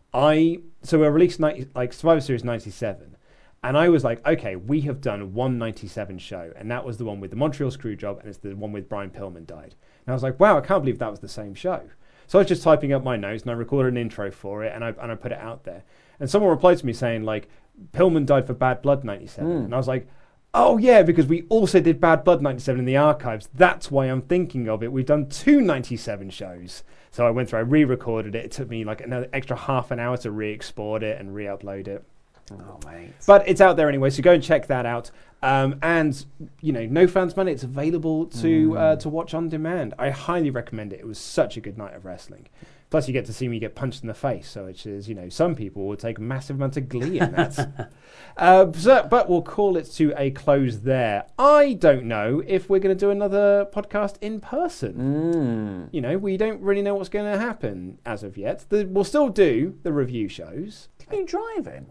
I So we released ninety, like Survivor Series ninety-seven, and I was like, okay, we have done one ninety-seven show, and that was the one with the Montreal Screwjob, and it's the one with Brian Pillman died. And I was like, wow, I can't believe that was the same show. So I was just typing up my notes, and I recorded an intro for it, and I and I put it out there. And someone replied to me saying, like, Pillman died for Bad Blood ninety-seven. Mm. And I was like, oh, yeah, because we also did Bad Blood ninety-seven in the archives. That's why I'm thinking of it. We've done two ninety-seven shows. So I went through, I re-recorded it. It took me like another extra half an hour to re-export it and re-upload it. Oh, mate. But it's out there anyway, so go and check that out. Um, and, you know, No Fans Money, it's available to, mm. uh, to watch on demand. I highly recommend it. It was such a good night of wrestling. Plus, you get to see me get punched in the face, so which is, you know, some people will take a massive amount of glee in that. uh, so, but we'll call it to a close there. I don't know if we're going to do another podcast in person. Mm. You know, we don't really know what's going to happen as of yet. The, we'll still do the review shows. Can you drive in?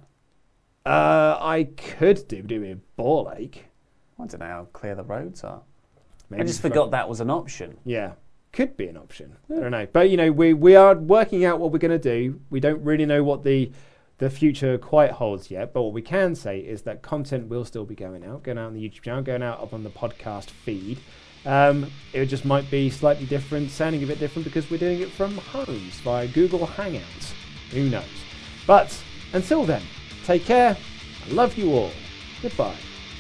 Uh, I could do, do it with ball ache. I don't know how clear the roads are. Maybe I just for, forgot that was an option. Yeah. Could be an option. Yeah. I don't know. But, you know, we we are working out what we're going to do. We don't really know what the the future quite holds yet. But what we can say is that content will still be going out, going out on the YouTube channel, going out up on the podcast feed. Um, it just might be slightly different, sounding a bit different because we're doing it from homes via Google Hangouts. Who knows? But until then, take care. I love you all. Goodbye.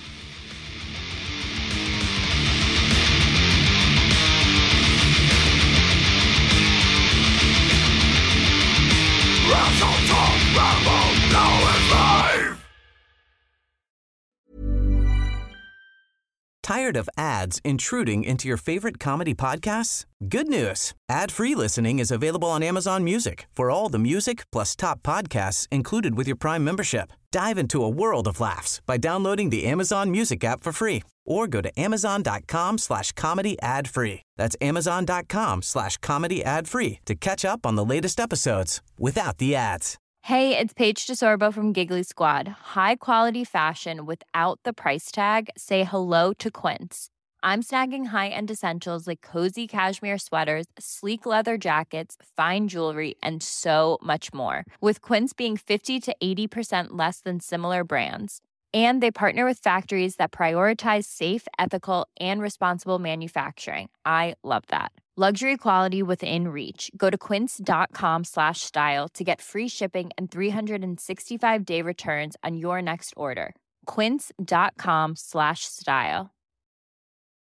Tired of ads intruding into your favorite comedy podcasts? Good news. Ad-free listening is available on Amazon Music for all the music plus top podcasts included with your Prime membership. Dive into a world of laughs by downloading the Amazon Music app for free or go to amazon.com slash comedy ad free. That's amazon.com slash comedy ad free to catch up on the latest episodes without the ads. Hey, it's Paige DeSorbo from Giggly Squad. High quality fashion without the price tag. Say hello to Quince. I'm snagging high-end essentials like cozy cashmere sweaters, sleek leather jackets, fine jewelry, and so much more. With Quince being fifty to eighty percent less than similar brands. And they partner with factories that prioritize safe, ethical, and responsible manufacturing. I love that. Luxury quality within reach. Go to quince.com slash style to get free shipping and three sixty-five day returns on your next order. Quince.com slash style.